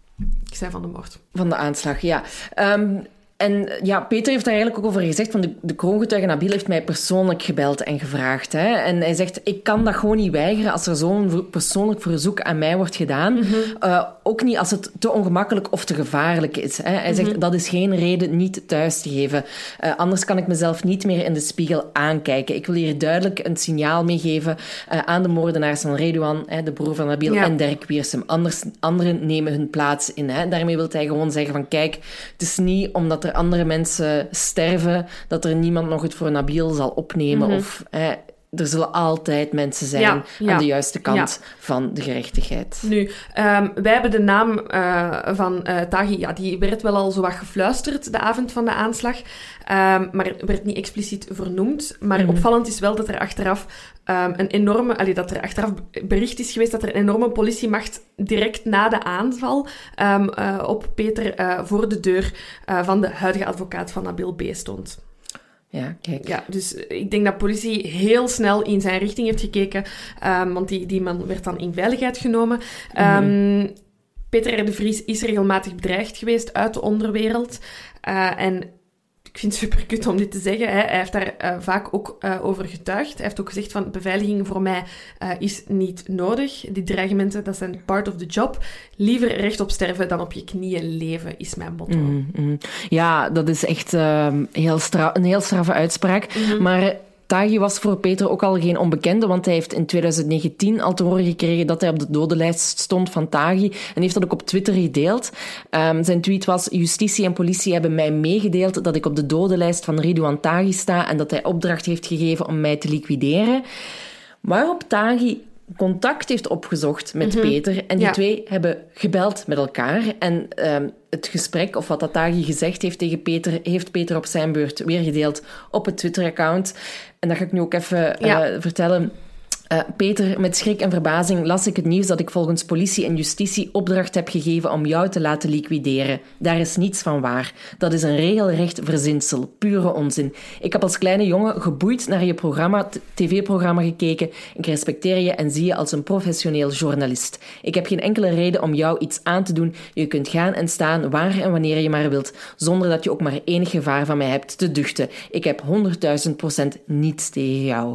Ik zei van de moord. Van de aanslag, ja. Um, en ja, Peter heeft daar eigenlijk ook over gezegd, van de, de kroongetuige Nabil heeft mij persoonlijk gebeld en gevraagd. Hè. En hij zegt, ik kan dat gewoon niet weigeren als er zo'n persoonlijk verzoek aan mij wordt gedaan. Mm-hmm. Uh, ook niet als het te ongemakkelijk of te gevaarlijk is. Hè. Hij zegt, mm-hmm. dat is geen reden niet thuis te geven. Uh, anders kan ik mezelf niet meer in de spiegel aankijken. Ik wil hier duidelijk een signaal meegeven uh, aan de moordenaars van Ridouan, hè, de broer van Nabil, ja. en Dirk Wiersum. Anders, anderen nemen hun plaats in. Hè. Daarmee wil hij gewoon zeggen van, kijk, het is niet omdat er andere mensen sterven, dat er niemand nog het voor Nabil zal opnemen. Mm-hmm. Of eh, er zullen altijd mensen zijn ja, ja. aan de juiste kant ja. van de gerechtigheid. Nu, um, wij hebben de naam uh, van uh, Taghi, ja, die werd wel al zo wat gefluisterd de avond van de aanslag, um, maar werd niet expliciet vernoemd. Maar mm-hmm. opvallend is wel dat er achteraf um, een enorme, allee, dat er achteraf bericht is geweest dat er een enorme politiemacht direct na de aanval um, uh, op Peter uh, voor de deur uh, van de huidige advocaat van Nabil B. stond. Ja, kijk. Ja, dus ik denk dat politie heel snel in zijn richting heeft gekeken, um, want die, die man werd dan in veiligheid genomen. Um, mm-hmm. Peter R. de Vries is regelmatig bedreigd geweest uit de onderwereld. Uh, en ik vind het super kut om dit te zeggen. Hè. Hij heeft daar uh, vaak ook uh, over getuigd. Hij heeft ook gezegd van, beveiliging voor mij uh, is niet nodig. Die dreigementen, dat zijn part of the job. Liever rechtop sterven dan op je knieën leven, is mijn motto. Mm-hmm. Ja, dat is echt uh, heel stra- een heel straffe uitspraak. Mm-hmm. Maar Taghi was voor Peter ook al geen onbekende, want hij heeft in twintig negentien al te horen gekregen dat hij op de dodenlijst stond van Taghi en heeft dat ook op Twitter gedeeld. Um, zijn tweet was, justitie en politie hebben mij meegedeeld dat ik op de dodenlijst van Ridouan Taghi sta en dat hij opdracht heeft gegeven om mij te liquideren. Waarop Taghi contact heeft opgezocht met mm-hmm. Peter en die ja. twee hebben gebeld met elkaar en um, het gesprek, of wat dat Taghi gezegd heeft tegen Peter, heeft Peter op zijn beurt weergedeeld op het Twitter-account. En dat ga ik nu ook even ja. uh, vertellen. Uh, Peter, met schrik en verbazing las ik het nieuws dat ik volgens politie en justitie opdracht heb gegeven om jou te laten liquideren. Daar is niets van waar. Dat is een regelrecht verzinsel. Pure onzin. Ik heb als kleine jongen geboeid naar je programma, t- tv-programma gekeken. Ik respecteer je en zie je als een professioneel journalist. Ik heb geen enkele reden om jou iets aan te doen. Je kunt gaan en staan waar en wanneer je maar wilt, zonder dat je ook maar enig gevaar van mij hebt te duchten. Ik heb honderdduizend procent niets tegen jou.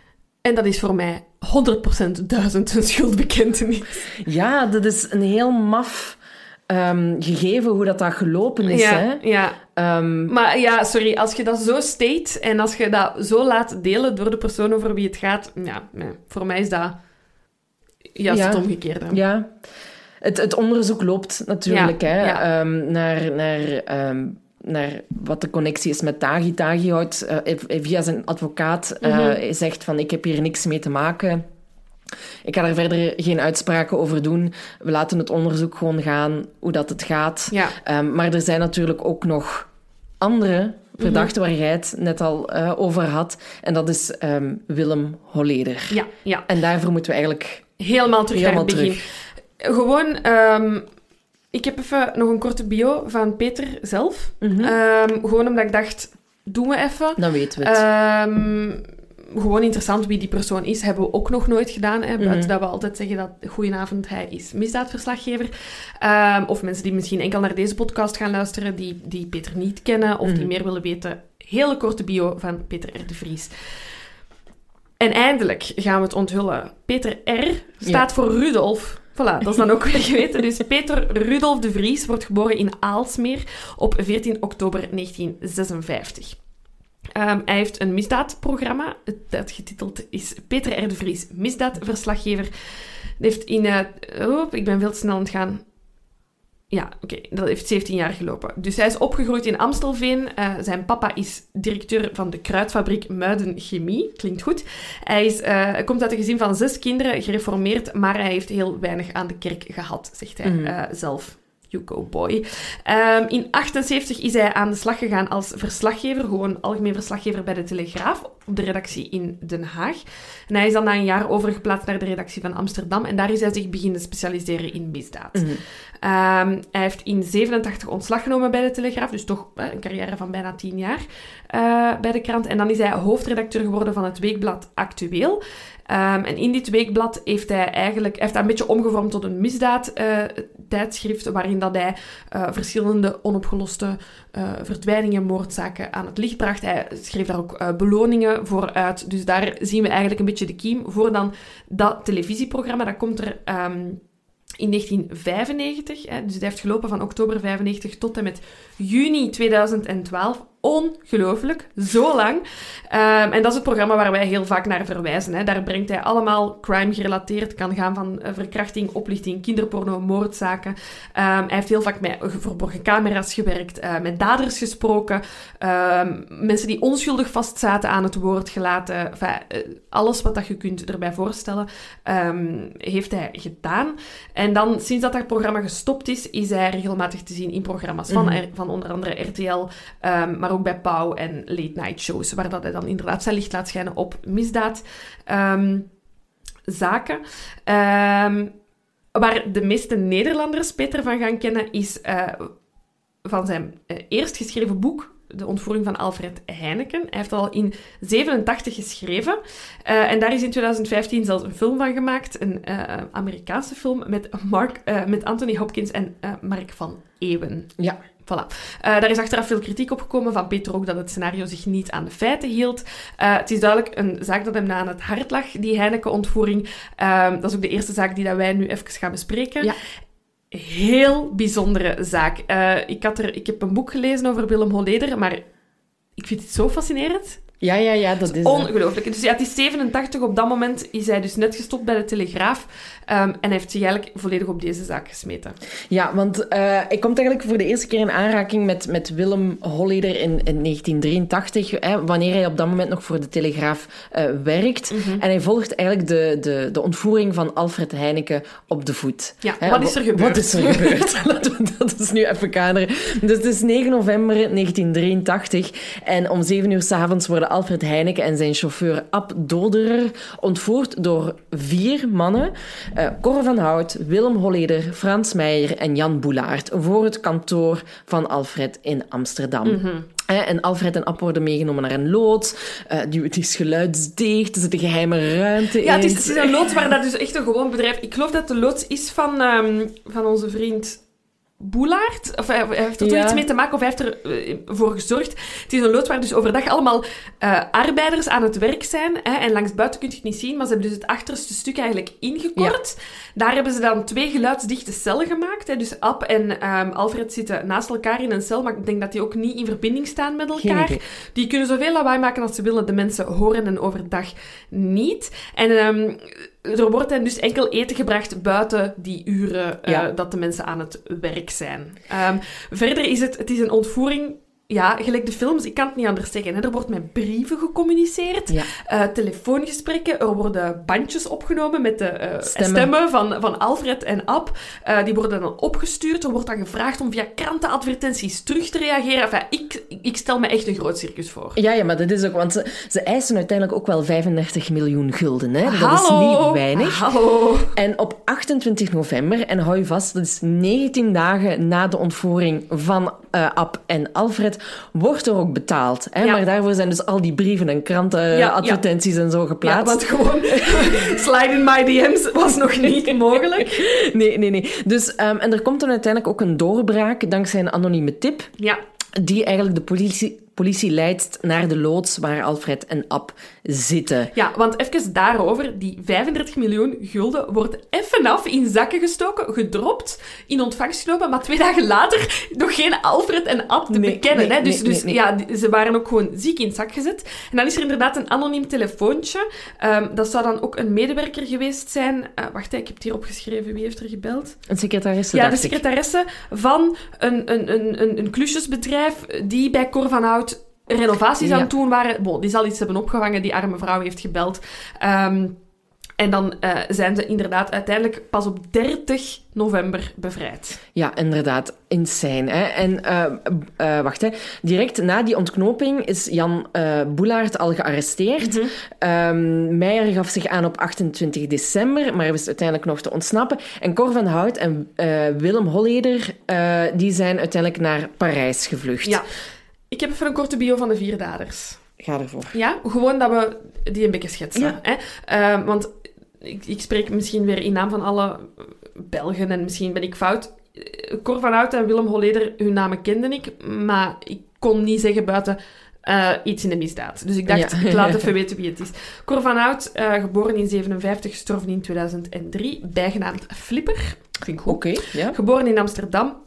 En dat is voor mij honderd procent duizend een schuldbekentenis. Ja, dat is een heel maf um, gegeven hoe dat, dat gelopen is. Ja, hè? ja. Um, maar ja, sorry, als je dat zo state en als je dat zo laat delen door de persoon over wie het gaat, ja, nee, voor mij is dat juist ja, het omgekeerde. Ja, het, het onderzoek loopt natuurlijk ja, hè, ja. Um, naar... naar um, naar wat de connectie is met Taghi. Taghi houdt uh, via zijn advocaat uh, mm-hmm. zegt van ik heb hier niks mee te maken. Ik ga daar verder geen uitspraken over doen. We laten het onderzoek gewoon gaan, hoe dat het gaat. Ja. Um, maar er zijn natuurlijk ook nog andere verdachten mm-hmm. waar jij het net al uh, over had. En dat is um, Willem Holleder. Ja, ja. En daarvoor moeten we eigenlijk... Helemaal terug helemaal naar het begin. Terug. Gewoon... Um... ik heb even nog een korte bio van Peter zelf. Mm-hmm. Um, gewoon omdat ik dacht, doen we even. Dan weten we het. Um, gewoon interessant wie die persoon is. Hebben we ook nog nooit gedaan. Hè? Buiten Mm-hmm. dat we altijd zeggen dat goedenavond, hij is misdaadverslaggever. Um, of mensen die misschien enkel naar deze podcast gaan luisteren, die, die Peter niet kennen of Mm-hmm. die meer willen weten. Hele korte bio van Peter R. de Vries. En eindelijk gaan we het onthullen. Peter R. staat ja. voor Rudolf. Voilà, dat is dan ook weer geweten. Dus Peter Rudolf de Vries wordt geboren in Aalsmeer op veertien oktober negentien zesenvijftig. Um, hij heeft een misdaadprogramma, dat getiteld is Peter R. de Vries, misdaadverslaggever. Dat heeft in... Uh, oh, ik ben veel te snel aan het gaan. Ja, oké, okay, dat heeft zeventien jaar gelopen. Dus hij is opgegroeid in Amstelveen. Uh, zijn papa is directeur van de kruidfabriek Muiden Chemie. Klinkt goed. Hij is, uh, komt uit een gezin van zes kinderen, gereformeerd, maar hij heeft heel weinig aan de kerk gehad, zegt hij mm. uh, zelf. You go boy. Um, in achtenzeventig is hij aan de slag gegaan als verslaggever, gewoon algemeen verslaggever bij de Telegraaf, op de redactie in Den Haag. En hij is dan na een jaar overgeplaatst naar de redactie van Amsterdam en daar is hij zich beginnen specialiseren in misdaad. Mm-hmm. Um, hij heeft in zevenentachtig ontslag genomen bij de Telegraaf, dus toch uh, een carrière van bijna tien jaar uh, bij de krant. En dan is hij hoofdredacteur geworden van het weekblad Actueel. Um, en in dit weekblad heeft hij eigenlijk hij heeft hij een beetje omgevormd tot een misdaad-tijdschrift, uh, waarin dat hij uh, verschillende onopgeloste uh, verdwijningen, moordzaken aan het licht bracht. Hij schreef daar ook uh, beloningen voor uit. Dus daar zien we eigenlijk een beetje de kiem voor dan dat televisieprogramma. Dat komt er... Um, in negentien vijfennegentig, hè, dus het heeft gelopen van oktober vijfennegentig tot en met juni tweeduizend twaalf. Ongelooflijk, zo lang. Um, en dat is het programma waar wij heel vaak naar verwijzen. Hè. Daar brengt hij allemaal crime gerelateerd. Het kan gaan van uh, verkrachting, oplichting, kinderporno, moordzaken. Um, hij heeft heel vaak met verborgen camera's gewerkt, uh, met daders gesproken, um, mensen die onschuldig vastzaten aan het woord gelaten. Enfin, uh, alles wat dat je kunt erbij voorstellen, um, heeft hij gedaan. En dan, sinds dat dat programma gestopt is, is hij regelmatig te zien in programma's van, mm-hmm. van onder andere R T L, um, maar ook bij Pauw en late night shows, waar dat hij dan inderdaad zijn licht laat schijnen op misdaadzaken. Um, um, waar de meeste Nederlanders Peter van gaan kennen, is uh, van zijn uh, eerst geschreven boek, De ontvoering van Alfred Heineken. Hij heeft al in zevenentachtig geschreven. Uh, en daar is in twintig vijftien zelfs een film van gemaakt. Een uh, Amerikaanse film met, Mark, uh, met Anthony Hopkins en uh, Mark van Eeuwen. Ja. Voilà. Uh, daar is achteraf veel kritiek op gekomen van Peter ook, dat het scenario zich niet aan de feiten hield. Uh, het is duidelijk een zaak dat hem na aan het hart lag, die Heineken-ontvoering. Uh, dat is ook de eerste zaak die dat wij nu even gaan bespreken. Ja. Heel bijzondere zaak. Uh, ik, had er, ik heb een boek gelezen over Willem Holleder, maar ik vind het zo fascinerend. Ja, ja, ja, dat is ongelooflijk. Dus ja, het is zevenentachtig. Op dat moment is hij dus net gestopt bij de Telegraaf. Um, en hij heeft zich eigenlijk volledig op deze zaak gesmeten. Ja, want uh, ik kom eigenlijk voor de eerste keer in aanraking met, met Willem Holleder in, in negentien drieëntachtig, hè, wanneer hij op dat moment nog voor de Telegraaf uh, werkt. Mm-hmm. En hij volgt eigenlijk de, de, de ontvoering van Alfred Heineken op de voet. Ja, hè, wat is er gebeurd? Wat is er gebeurd? Dat is nu even kaderen. Dus het is negen november negentien drieëntachtig en om zeven uur 's avonds worden Alfred Heineken en zijn chauffeur Ab Doderer ontvoerd door vier mannen. Uh, Cor van Hout, Willem Holleder, Frans Meijer en Jan Boulaert voor het kantoor van Alfred in Amsterdam. Mm-hmm. Uh, en Alfred en Ab worden meegenomen naar een loods. Uh, die, het is geluidsdicht, er zit een geheime ruimte in. Ja, het is, het is een loods waar dat dus echt een gewoon bedrijf... Ik geloof dat de loods is van, um, van onze vriend... Boulaert, of hij heeft er toch ja. iets mee te maken, of hij heeft ervoor uh, gezorgd. Het is een loods waar dus overdag allemaal uh, arbeiders aan het werk zijn. Hè, en langs buiten kun je het niet zien, maar ze hebben dus het achterste stuk eigenlijk ingekort. Ja. Daar hebben ze dan twee geluidsdichte cellen gemaakt. Hè, dus Ab en um, Alfred zitten naast elkaar in een cel, maar ik denk dat die ook niet in verbinding staan met elkaar. Die kunnen zoveel lawaai maken als ze willen. De mensen horen en overdag niet. En... Um, Er wordt dan dus enkel eten gebracht buiten die uren uh, ja. dat de mensen aan het werk zijn. Um, verder is het, het is een ontvoering... Ja, gelijk de films, ik kan het niet anders zeggen. Hè. Er wordt met brieven gecommuniceerd, ja. uh, telefoongesprekken, er worden bandjes opgenomen met de uh, stemmen, stemmen van, van Alfred en Ab. Uh, die worden dan opgestuurd. Er wordt dan gevraagd om via krantenadvertenties terug te reageren. Enfin, ik, ik, ik stel me echt een groot circus voor. Ja, ja, maar dat is ook... Want ze, ze eisen uiteindelijk ook wel vijfendertig miljoen gulden. Hè? Dat Hallo, is niet weinig. Hallo. En op achtentwintig november, en hou je vast, dat is negentien dagen na de ontvoering van uh, Ab en Alfred, wordt er ook betaald. Hè? Ja. Maar daarvoor zijn dus al die brieven en kranten, Ja, advertenties ja. en zo geplaatst. Ja, want gewoon slide in my D M's was nog niet mogelijk. Nee, nee, nee. Dus, um, en er komt dan uiteindelijk ook een doorbraak dankzij een anonieme tip. Ja. Die eigenlijk de politie, politie leidt naar de loods waar Alfred en Ab zitten. Ja, want even daarover. Die vijfendertig miljoen gulden wordt even af in zakken gestoken, gedropt, in ontvangst genomen, maar twee dagen later nog geen Alfred en Ab te Nee, bekennen. nee, hè? Dus, nee, dus nee, nee. ja, die- ze waren ook gewoon ziek in het zak gezet. En dan is er inderdaad een anoniem telefoontje. Um, dat zou dan ook een medewerker geweest zijn. Uh, wacht, hè, ik heb het hier opgeschreven. Wie heeft er gebeld? Een secretaresse, Ja, de dacht ik. secretaresse van een, een, een, een, een klusjesbedrijf die bij Cor van Hout renovaties Ja. aan het doen waren. Bon, die zal iets hebben opgevangen, die arme vrouw heeft gebeld. Um, en dan uh, zijn ze inderdaad uiteindelijk pas op dertig november bevrijd. Ja, inderdaad. Insane. Hè? En uh, uh, wacht, hè. Direct na die ontknoping is Jan uh, Boelaert al gearresteerd. Mm-hmm. Um, Meijer gaf zich aan op achtentwintig december, maar wist uiteindelijk nog te ontsnappen. En Cor van Hout en uh, Willem Holleder, uh, die zijn uiteindelijk naar Parijs gevlucht. Ja. Ik heb even een korte bio van de vier daders. Ga ervoor. Ja, gewoon dat we die een beetje schetsen. Ja. Hè? Uh, want ik, ik spreek misschien weer in naam van alle Belgen en misschien ben ik fout. Cor van Hout en Willem Holleder, hun namen kende ik, maar ik kon niet zeggen buiten uh, iets in de misdaad. Dus ik dacht, Ja. ik laat even weten wie het is. Cor van Hout, uh, geboren in zevenenvijftig, gestorven in tweeduizend drie, bijgenaamd Flipper. Vind ik goed. Oké, okay, ja. Geboren in Amsterdam.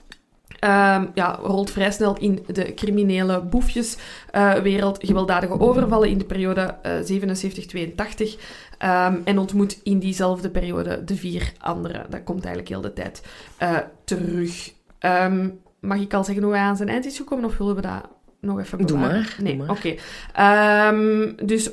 Um, ja, rolt vrij snel in de criminele boefjeswereld. Uh, gewelddadige overvallen in de periode uh, zevenenzeventig tweeëntachtig. Um, en ontmoet in diezelfde periode de vier anderen. Dat komt eigenlijk heel de tijd uh, terug. Um, mag ik al zeggen hoe hij aan zijn eind is gekomen? Of willen we dat nog even bewaren? Doe maar. Nee, oké. Okay. Um, dus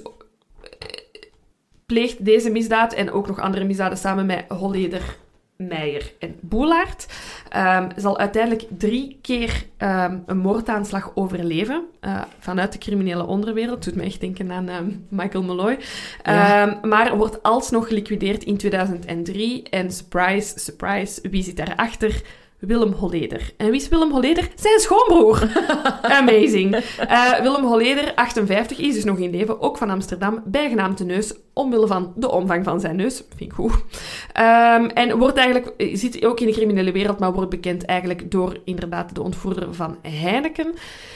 pleegt deze misdaad en ook nog andere misdaden samen met Holleder, Meijer en Boelaert. Um, zal uiteindelijk drie keer um, een moordaanslag overleven. Uh, vanuit de criminele onderwereld. Doet me echt denken aan um, Michael Malloy. Ja. Um, maar wordt alsnog geliquideerd in tweeduizend drie. En surprise, surprise, wie zit daarachter? Willem Holleder. En wie is Willem Holleder? Zijn schoonbroer. Amazing. Uh, Willem Holleder, achtenvijftig, is dus nog in leven, ook van Amsterdam, bijgenaamd de Neus, omwille van de omvang van zijn neus. Vind ik goed. Um, en wordt eigenlijk, zit ook in de criminele wereld, maar wordt bekend eigenlijk door inderdaad de ontvoerder van Heineken.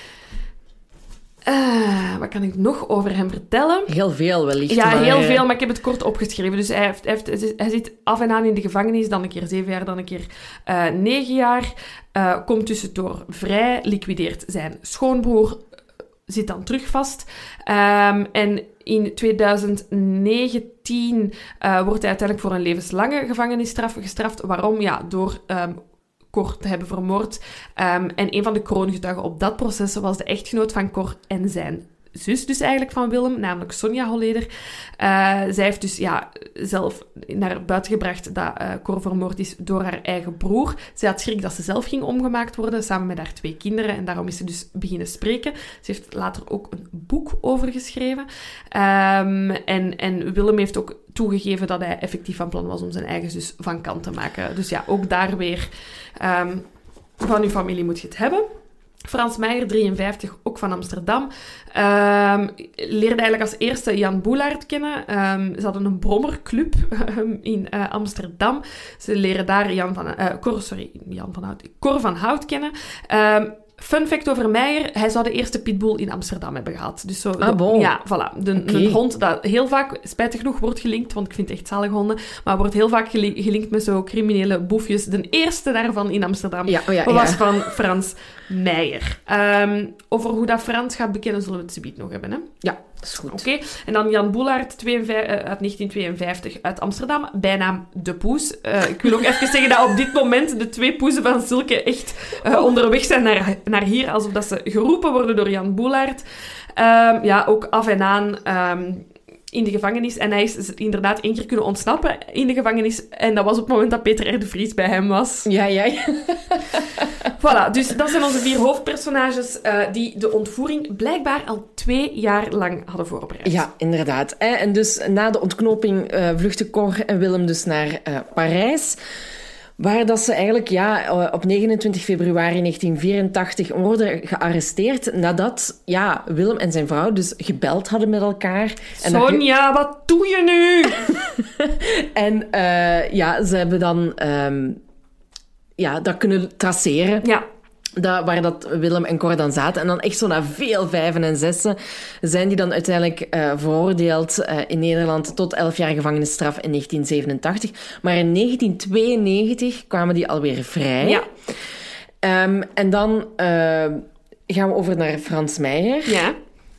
Uh, wat kan ik nog over hem vertellen? Heel veel wellicht. Ja, maar, heel uh... veel, maar ik heb het kort opgeschreven. Dus hij, heeft, hij, heeft, hij zit af en aan in de gevangenis, dan een keer zeven jaar, dan een keer uh, negen jaar. Uh, komt tussendoor vrij, liquideert zijn schoonbroer, zit dan terug vast. Um, en in tweeduizend negentien uh, wordt hij uiteindelijk voor een levenslange gevangenisstraf gestraft. Waarom? Ja, door... Um, Cor te hebben vermoord. Um, en een van de kroongetuigen op dat proces was de echtgenoot van Cor en zijn zus dus eigenlijk van Willem, namelijk Sonja Holleder. Uh, zij heeft dus ja, zelf naar buiten gebracht dat uh, Cor vermoord is door haar eigen broer. Zij had schrik dat ze zelf ging omgemaakt worden, samen met haar twee kinderen. En daarom is ze dus beginnen spreken. Ze heeft later ook een boek over geschreven. Um, en, en Willem heeft ook toegegeven dat hij effectief van plan was om zijn eigen zus van kant te maken. Dus ja, ook daar weer um, van uw familie moet je het hebben. Frans Meijer, drieënvijftig, ook van Amsterdam. Um, leerde eigenlijk als eerste Jan Boelaert kennen. Um, ze hadden een brommerclub um, in uh, Amsterdam. Ze leren daar Jan van, uh, Cor, sorry, Jan van Hout, Cor van Hout kennen. Um, Fun fact over Meijer, hij zou de eerste pitbull in Amsterdam hebben gehad. Dus zo, ah, bon. Ja, voilà. De, Okay. Een hond dat heel vaak, spijtig genoeg, wordt gelinkt, want ik vind het echt zalig honden, maar wordt heel vaak geli- gelinkt met zo criminele boefjes. De eerste daarvan in Amsterdam Ja, oh ja, was ja. van Frans Meijer. Um, over hoe dat Frans gaat bekennen, zullen we het zometeen nog hebben, hè? Ja, dat is goed. Oké. Okay. En dan Jan Boelaert, tweeënvijftig, uh, uit negentien tweeënvijftig, uit Amsterdam. Bijnaam De Poes. Uh, ik wil ook even zeggen dat op dit moment de twee poezen van Silke echt uh, onderweg zijn naar, naar hier, alsof dat ze geroepen worden door Jan Boelaert. Um, ja, ook af en aan... Um, in de gevangenis. En hij is inderdaad één keer kunnen ontsnappen in de gevangenis. En dat was op het moment dat Peter R. de Vries bij hem was. Ja, ja. ja. Voilà, dus dat zijn onze vier hoofdpersonages uh, die de ontvoering blijkbaar al twee jaar lang hadden voorbereid. Ja, inderdaad. En dus na de ontknoping uh, vluchten Cor en Willem dus naar uh, Parijs. Waar dat ze eigenlijk ja, op negenentwintig februari negentien vierentachtig worden gearresteerd nadat ja, Willem en zijn vrouw dus gebeld hadden met elkaar. En Sonja, dat... wat doe je nu? en uh, ja, ze hebben dan um, ja, dat kunnen traceren. Ja. Dat, waar dat Willem en Cor dan zaten. En dan echt zo na veel vijven en zessen zijn die dan uiteindelijk uh, veroordeeld uh, in Nederland tot elf jaar gevangenisstraf in negentien zevenentachtig. Maar in negentien tweeënnegentig kwamen die alweer vrij. Ja. Um, en dan uh, gaan we over naar Frans Meijer. Ja.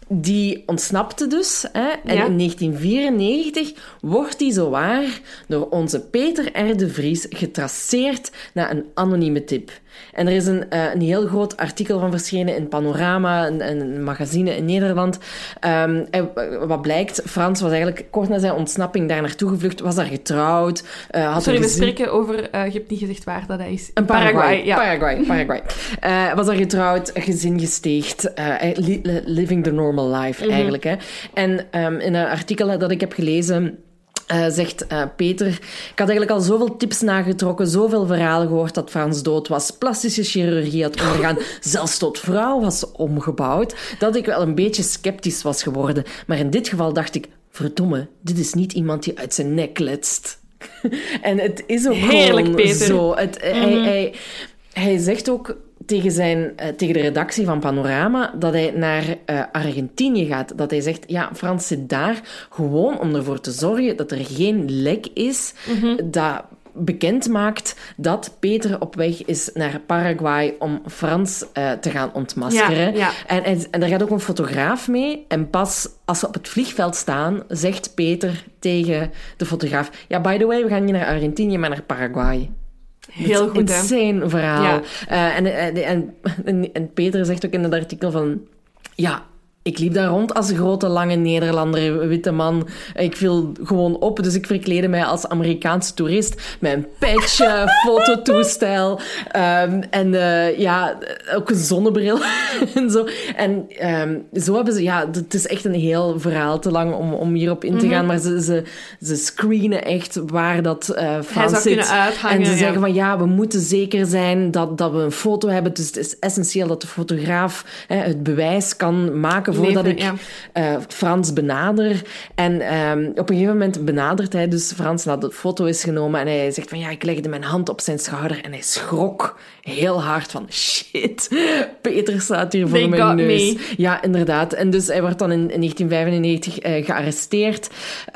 Die ontsnapte dus. Hè? En ja. in negentien vierennegentig wordt die zowaar door onze Peter R. de Vries getraceerd naar een anonieme tip. En er is een, uh, een heel groot artikel van verschenen in Panorama, een, een magazine in Nederland. Um, en wat blijkt, Frans was eigenlijk kort na zijn ontsnapping daar naartoe gevlucht, was daar getrouwd. Uh, had Sorry, we gezin... spreken over, uh, je hebt niet gezegd waar dat is. In Paraguay. Paraguay, ja. Paraguay, Paraguay. Uh, was daar getrouwd, gezin gesteegd, uh, li- living the normal life mm-hmm. eigenlijk. Hè. En um, in een artikel dat ik heb gelezen... Uh, zegt uh, Peter, ik had eigenlijk al zoveel tips nagetrokken, zoveel verhalen gehoord dat Frans dood was, plastische chirurgie had ondergaan, zelfs tot vrouw was omgebouwd, dat ik wel een beetje sceptisch was geworden. Maar in dit geval dacht ik, verdomme, dit is niet iemand die uit zijn nek kletst. En het is ook Heerlijk, gewoon Peter. zo. Het, mm-hmm. hij, hij, hij zegt ook... Tegen, zijn, uh, tegen de redactie van Panorama dat hij naar uh, Argentinië gaat. Dat hij zegt, ja, Frans zit daar gewoon om ervoor te zorgen dat er geen lek is mm-hmm. dat bekend maakt dat Peter op weg is naar Paraguay om Frans uh, te gaan ontmaskeren. Ja, ja. En, en, en daar gaat ook een fotograaf mee. En pas als ze op het vliegveld staan, zegt Peter tegen de fotograaf, ja, by the way, we gaan niet naar Argentinië, maar naar Paraguay. Heel goed, hè? Insane verhaal. Ja. Uh, en, en, en, en Peter zegt ook in het artikel van... Ja, ik liep daar rond als een grote, lange Nederlander, witte man. Ik viel gewoon op, dus ik verkleedde mij als Amerikaanse toerist. Met een petje, fototoestel. Um, en uh, ja, ook een zonnebril en zo. En um, zo hebben ze... Ja, het is echt een heel verhaal, te lang om, om hierop in te gaan. Mm-hmm. Maar ze, ze, ze screenen echt waar dat uh, Frans zit. Uithangen, en ze ja. zeggen van, ja, we moeten zeker zijn dat, dat we een foto hebben. Dus het is essentieel dat de fotograaf hè, het bewijs kan maken voordat Leven, ik ja. uh, Frans benader. En um, op een gegeven moment benadert hij dus Frans nadat de foto is genomen. En hij zegt van, ja, ik legde mijn hand op zijn schouder. En hij schrok heel hard van, shit, Peter staat hier voor They mijn got neus. Me. Ja, inderdaad. En dus hij wordt dan in, in negentien vijfennegentig uh, gearresteerd.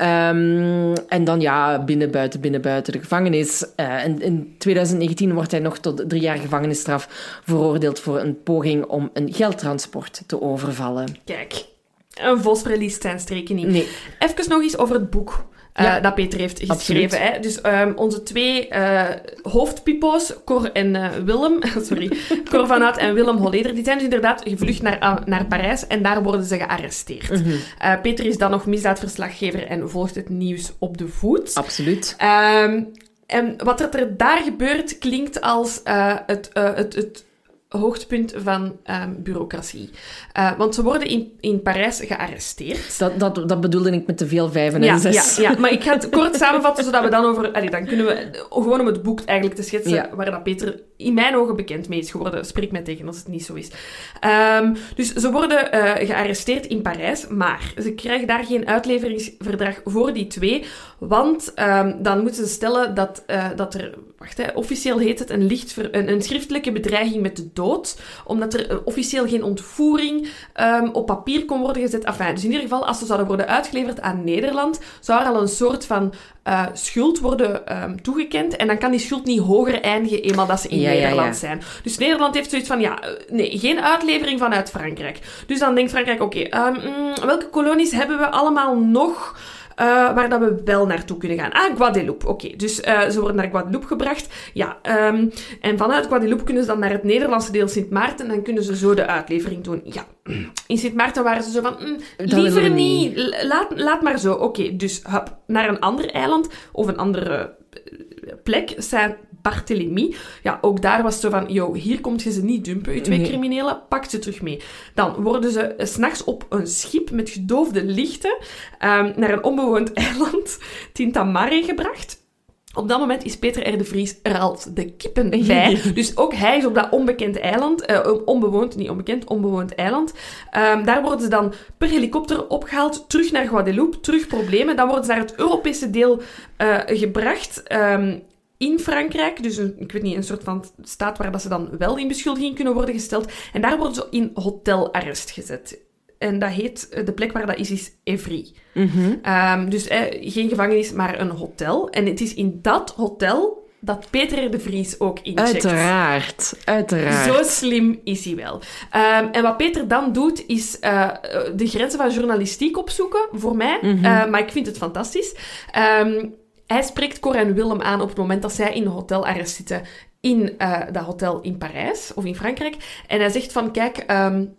Um, en dan, ja, binnen, buiten, binnen, buiten de gevangenis. Uh, en in twintig negentien wordt hij nog tot drie jaar gevangenisstraf veroordeeld voor een poging om een geldtransport te overvallen. Kijk, een vos verliest zijn streken niet. Nee. Even nog eens over het boek. Uh, ja, dat Peter heeft geschreven. Hè? Dus um, onze twee uh, hoofdpipo's, Cor en uh, Willem, sorry, Cor van Hout en Willem Holleder, die zijn dus inderdaad gevlucht naar, uh, naar Parijs en daar worden ze gearresteerd. Mm-hmm. Uh, Peter is dan nog misdaadverslaggever en volgt het nieuws op de voet. Absoluut. Um, en wat er daar gebeurt klinkt als uh, het, uh, het, het hoogtepunt van um, bureaucratie. Uh, want ze worden in, in Parijs gearresteerd. Dat, dat, dat bedoelde ik met te veel vijven en ja, zes. Ja, ja, maar ik ga het kort samenvatten, zodat we dan over... Allee, dan kunnen we gewoon om het boek eigenlijk te schetsen, ja. waar dat Peter in mijn ogen bekend mee is geworden. Spreek mij tegen als het niet zo is. Um, dus ze worden uh, gearresteerd in Parijs, maar ze krijgen daar geen uitleveringsverdrag voor die twee, want um, dan moeten ze stellen dat, uh, dat er... Wacht, hè, officieel heet het een, lichtver, een, een schriftelijke bedreiging met de dood, omdat er uh, officieel geen ontvoering um, op papier kon worden gezet. Enfin, dus in ieder geval, als ze zouden worden uitgeleverd aan Nederland, zou er al een soort van uh, schuld worden um, toegekend. En dan kan die schuld niet hoger eindigen eenmaal dat ze in ja, Nederland ja, ja. zijn. Dus Nederland heeft zoiets van, ja, nee, geen uitlevering vanuit Frankrijk. Dus dan denkt Frankrijk, oké, okay, um, mm, welke kolonies hebben we allemaal nog... Uh, waar dat we wel naartoe kunnen gaan. Ah, Guadeloupe. Oké, okay. Dus uh, ze worden naar Guadeloupe gebracht. Ja, um, en vanuit Guadeloupe kunnen ze dan naar het Nederlandse deel Sint Maarten en dan kunnen ze zo de uitlevering doen. Ja, in Sint Maarten waren ze zo van, mm, liever niet, niet. Laat, laat maar zo. Oké, okay, dus hup, naar een ander eiland of een andere plek, Saint Barthélemy. Ja, ook daar was het zo van, yo, hier komt je ze niet dumpen, je twee nee. criminelen, pak ze terug mee. Dan worden ze 's nachts op een schip met gedoofde lichten um, naar een onbewoond eiland, Tinta Mare, gebracht. Op dat moment is Peter R. de Vries er als de kippen bij. Dus ook hij is op dat onbekend eiland, uh, onbewoond, niet onbekend, onbewoond eiland. Um, daar worden ze dan per helikopter opgehaald, terug naar Guadeloupe, terug problemen. Dan worden ze naar het Europese deel uh, gebracht, um, in Frankrijk. Dus een, ik weet niet, een soort van staat waar dat ze dan wel in beschuldiging kunnen worden gesteld. En daar worden ze in hotelarrest gezet. En dat heet, de plek waar dat is, is Évry. Mm-hmm. Um, dus eh, geen gevangenis, maar een hotel. En het is in dat hotel dat Peter R. de Vries ook incheckt. Uiteraard, uiteraard. Zo slim is hij wel. Um, en wat Peter dan doet, is uh, de grenzen van journalistiek opzoeken, voor mij. Mm-hmm. Uh, maar ik vind het fantastisch. Um, hij spreekt Cor en Willem aan op het moment dat zij in een hotelarrest zitten in uh, dat hotel in Parijs, of in Frankrijk. En hij zegt van, kijk... Um,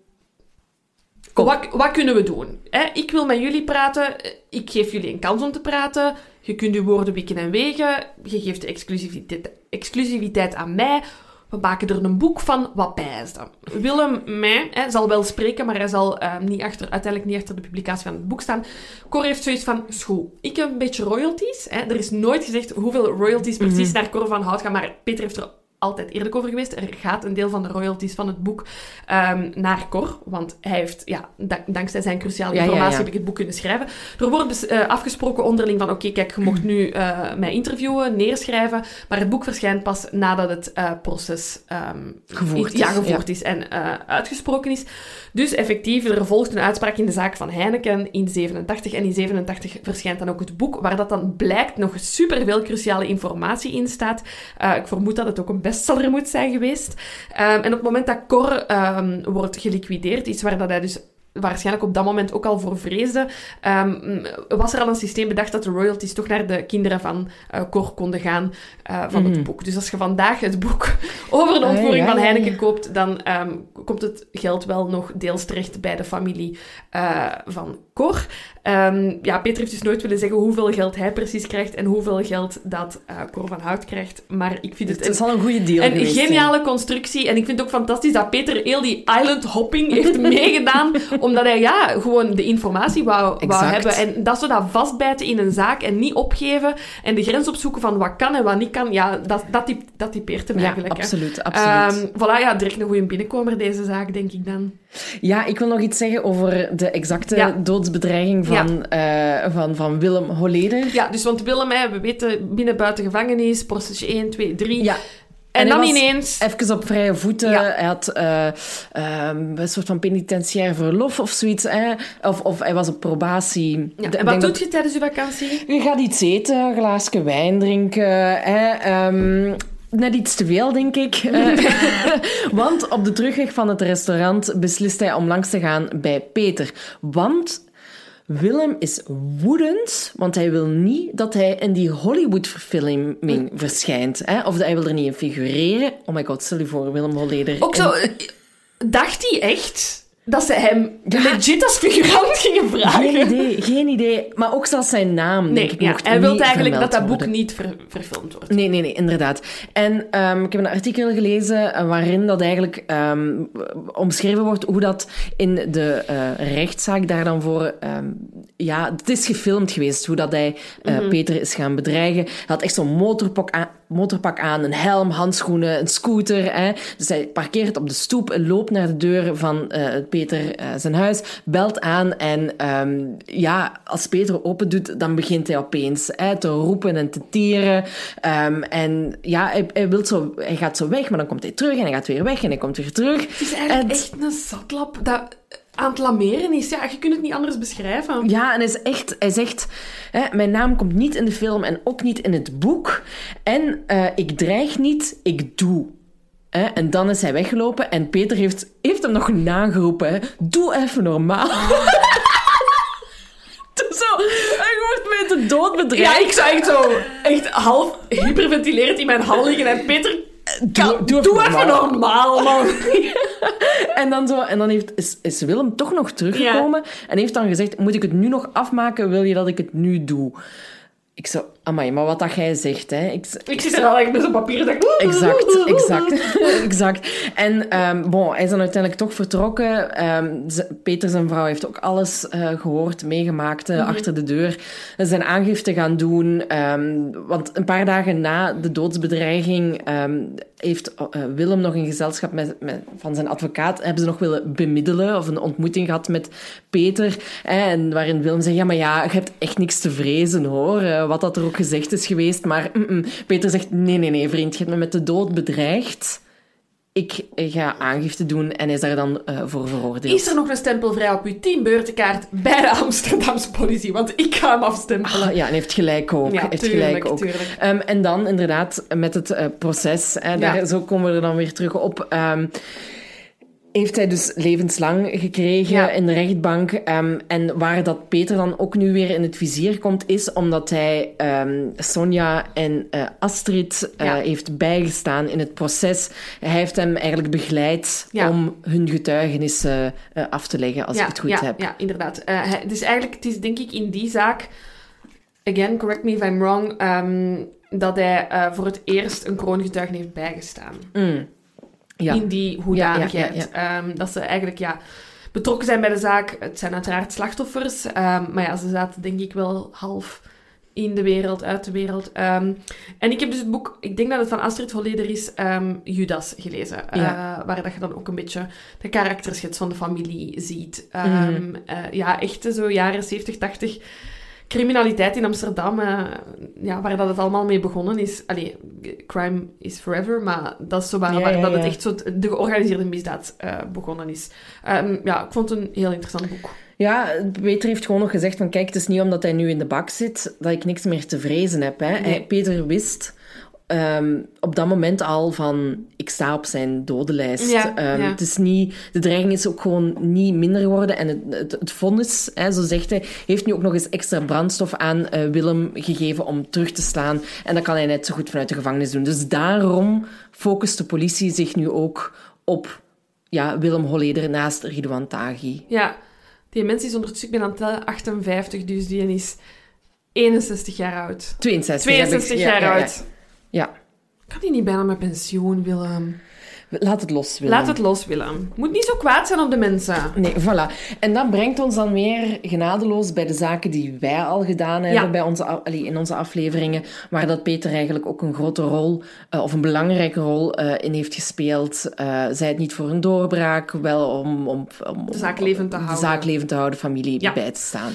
Wat, wat kunnen we doen? Hè? Ik wil met jullie praten. Ik geef jullie een kans om te praten. Je kunt je woorden wikken en wegen. Je geeft de exclusiviteit, exclusiviteit aan mij. We maken er een boek van. Wat pijsde. Willem mij, hè, zal wel spreken, maar hij zal uh, niet achter, uiteindelijk niet achter de publicatie van het boek staan. Cor heeft zoiets van, school. Ik heb een beetje royalties. Hè. Er is nooit gezegd hoeveel royalties precies mm-hmm. naar Cor van Hout gaan, maar Peter heeft er altijd eerlijk over geweest. Er gaat een deel van de royalties van het boek um, naar Cor, want hij heeft, ja, dank, dankzij zijn cruciale informatie ja, ja, ja. heb ik het boek kunnen schrijven. Er wordt dus, uh, afgesproken onderling van, oké, okay, kijk, je mocht nu uh, mij interviewen, neerschrijven, maar het boek verschijnt pas nadat het uh, proces um, gevoerd, is, ja, gevoerd ja. is en uh, uitgesproken is. Dus effectief, er volgt een uitspraak in de zaak van Heineken in zevenentachtig, en in zevenentachtig verschijnt dan ook het boek, waar dat dan blijkt nog superveel cruciale informatie in staat. Uh, ik vermoed dat het ook een bestseller moet zijn geweest. Um, en op het moment dat Cor um, wordt geliquideerd, iets waar dat hij dus waarschijnlijk op dat moment ook al voor vreesde, um, was er al een systeem bedacht dat de royalties toch naar de kinderen van uh, Cor konden gaan uh, van mm. het boek. Dus als je vandaag het boek over de ontvoering ah, ja, van Heineken ja. koopt, dan um, komt het geld wel nog deels terecht bij de familie uh, van Cor. Um, ja, Peter heeft dus nooit willen zeggen hoeveel geld hij precies krijgt en hoeveel geld dat uh, Cor van Hout krijgt. Maar ik vind het, het is al een goede deal een geweest, geniale he. constructie. En ik vind het ook fantastisch dat Peter heel die island hopping heeft meegedaan, omdat hij ja, gewoon de informatie wou, wou hebben. En dat zo dat vastbijten in een zaak en niet opgeven en de grens opzoeken van wat kan en wat niet kan, ja, dat, dat, typ, dat typeert hem ja, eigenlijk. absoluut, hè. absoluut. Um, voilà, ja, direct een goede binnenkomer, deze zaak, denk ik dan. Ja, ik wil nog iets zeggen over de exacte ja. doodsbedreiging van, ja. uh, van, van Willem Holleder. Ja, dus want Willem, hè, we weten, binnen buiten gevangenis, proces één, twee, drie... Ja. En, en dan hij was ineens... even op vrije voeten. Ja. Hij had uh, um, een soort van penitentiair verlof of zoiets. Hè? Of, of hij was op probatie. Ja. En wat doet dat... je tijdens je vakantie? Je gaat iets eten, een glaasje wijn drinken. Hè? Um, net iets te veel, denk ik. Want op de terugweg van het restaurant beslist hij om langs te gaan bij Peter. Want... Willem is woedend, want hij wil niet dat hij in die Hollywood-verfilming verschijnt. Hè? Of hij wil er niet in figureren. Oh my god, stel je voor, Willem Holleder. Ook zo, en... dacht hij echt dat ze hem ja. legit als figurant gingen vragen? Geen idee, geen idee. Maar ook zelfs zijn naam, nee, denk ik, ja, mocht hij wil eigenlijk dat dat dat boek worden. niet ver, verfilmd wordt. Nee, nee, nee, inderdaad. En um, ik heb een artikel gelezen waarin dat eigenlijk um, omschreven wordt hoe dat in de uh, rechtszaak daar dan voor... Um, ja, het is gefilmd geweest, hoe dat hij uh, mm-hmm. Peter is gaan bedreigen. Hij had echt zo'n motorpak aan, motorpak aan, een helm, handschoenen, een scooter. Hè. Dus hij parkeert op de stoep, loopt naar de deur van uh, Peter uh, zijn huis, belt aan en um, ja, als Peter open doet, dan begint hij opeens hè, te roepen en te tieren. Um, en ja, hij, hij, wil zo, hij gaat zo weg, maar dan komt hij terug en hij gaat weer weg en hij komt weer terug. Het is eigenlijk en, echt een zatlap dat aan het lameren is. Ja, je kunt het niet anders beschrijven. Ja, en hij, is echt, hij zegt, hè, mijn naam komt niet in de film en ook niet in het boek. En uh, ik dreig niet, ik doe. Hè? En dan is hij weggelopen en Peter heeft, heeft hem nog nageroepen. Hè? Doe even normaal. Zo, hij wordt met de dood bedreigd. Ja, ik zou echt zo echt half hyperventilerend in mijn hal liggen en Peter... Doe, doe, doe even, even normaal, man. en dan, zo, en dan heeft, is, is Willem toch nog teruggekomen ja. en heeft dan gezegd, moet ik het nu nog afmaken, wil je dat ik het nu doe? Ik zo, amai, maar wat dat jij zegt, hè. Ik, ik zit er al echt met zo'n papier en denk... Exact, exact, exact. En um, bon, hij is dan uiteindelijk toch vertrokken. Um, z- Peter, zijn vrouw, heeft ook alles uh, gehoord, meegemaakt, uh, mm-hmm. achter de deur. Zijn aangifte gaan doen. Um, want een paar dagen na de doodsbedreiging um, heeft uh, Willem nog in gezelschap met, met, van zijn advocaat, hebben ze nog willen bemiddelen of een ontmoeting gehad met Peter. Hè, en waarin Willem zegt, ja, maar ja, je hebt echt niks te vrezen, hoor. Uh, wat dat er ook gezegd is geweest. Maar mm-mm. Peter zegt, nee, nee, nee, vriend, je hebt me met de dood bedreigd. Ik ga aangifte doen en is daar dan uh, voor veroordeeld. Is er nog een stempel vrij op uw teambeurtenkaart bij de Amsterdamse politie? Want ik ga hem afstempelen. Ah, ja, en heeft gelijk ook. Ja, heeft tuurlijk, gelijk ook. Um, en dan inderdaad met het uh, proces. Hè, daar, ja. Zo komen we er dan weer terug op. Um, heeft hij dus levenslang gekregen ja. in de rechtbank. Um, en waar dat Peter dan ook nu weer in het vizier komt, is omdat hij um, Sonja en uh, Astrid uh, ja. heeft bijgestaan in het proces. Hij heeft hem eigenlijk begeleid ja. om hun getuigenissen uh, af te leggen, als ja, ik het goed ja, heb. Ja, inderdaad. Uh, hij, dus eigenlijk, het is denk ik in die zaak... Again, correct me if I'm wrong... Um, dat hij uh, voor het eerst een kroongetuige heeft bijgestaan. Mm. Ja. In die hoedanigheid. Ja, ja, ja, ja. Um, dat ze eigenlijk ja, betrokken zijn bij de zaak. Het zijn uiteraard slachtoffers. Um, maar ja, ze zaten denk ik wel half in de wereld, uit de wereld. Um, en ik heb dus het boek, ik denk dat het van Astrid Holleder is, um, Judas gelezen. Ja. Uh, waar dat je dan ook een beetje de karakterschets van de familie ziet. Um, mm. uh, ja, echt zo jaren zeventig, tachtig... criminaliteit in Amsterdam, uh, ja, waar dat het allemaal mee begonnen is. Allee, crime is forever, maar dat is zo waar, ja, waar ja, dat ja. het echt zo de georganiseerde misdaad uh, begonnen is. Um, ja, ik vond het een heel interessant boek. Ja, Peter heeft gewoon nog gezegd van kijk, het is niet omdat hij nu in de bak zit dat ik niks meer te vrezen heb. Hè. Nee. Hij, Peter wist um, op dat moment al van ik sta op zijn dodenlijst. Ja, um, ja. Het is niet, de dreiging is ook gewoon niet minder geworden. En het, het, het vonnis, hè, zo zegt hij, heeft nu ook nog eens extra brandstof aan uh, Willem gegeven om terug te slaan. En dat kan hij net zo goed vanuit de gevangenis doen. Dus daarom focust de politie zich nu ook op ja, Willem Holleder naast Ridouan Taghi. Ja, die mens is ondertussen, ik ben aan het tellen, achtenvijftig, dus die is eenenzestig jaar oud. tweeënzestig. tweeënzestig jaar ja, ja, ja. oud. Ja. Kan die niet bijna met pensioen, Willem? Laat het los, Willem. Laat het los, Willem. Moet niet zo kwaad zijn op de mensen. Nee, voilà. En dat brengt ons dan weer genadeloos bij de zaken die wij al gedaan hebben ja. bij onze, allee, in onze afleveringen, waar dat Peter eigenlijk ook een grote rol, uh, of een belangrijke rol uh, in heeft gespeeld. Uh, zij het niet voor een doorbraak, wel om, om, om de zaak levend te de houden. De zaak levend te houden, familie ja. bij te staan.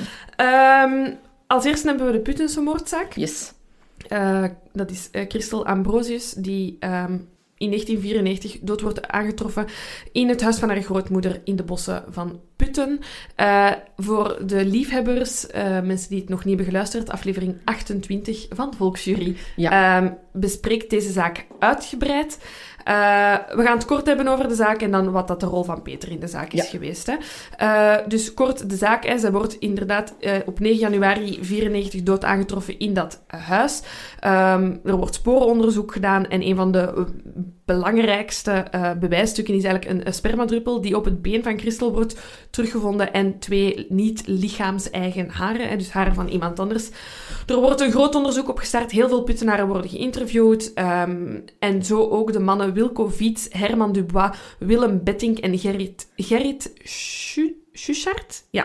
Um, als eerste hebben we de Puttense moordzaak. Yes. Uh, dat is uh, Christel Ambrosius, die um, in negentien vierennegentig dood wordt aangetroffen in het huis van haar grootmoeder in de bossen van Putten. Uh, voor de liefhebbers, uh, mensen die het nog niet hebben geluisterd, aflevering achtentwintig van Volksjury, ja. uh, bespreekt deze zaak uitgebreid. Uh, we gaan het kort hebben over de zaak en dan wat dat de rol van Peter in de zaak is ja. geweest. Hè. Uh, dus kort de zaak. Hè. Zij wordt inderdaad uh, op negen januari vierennegentig dood aangetroffen in dat uh, huis. Um, er wordt sporenonderzoek gedaan en een van de uh, belangrijkste uh, bewijsstukken is eigenlijk een, een spermadruppel die op het been van Christel wordt teruggevonden en twee niet lichaams-eigen haren, hè, dus haren van iemand anders. Er wordt een groot onderzoek opgestart, heel veel Puttenaren worden geïnterviewd um, en zo ook de mannen Wilco Viets, Herman Dubois, Willem Bettink en Gerrit, Gerrit Schuchart. Ja.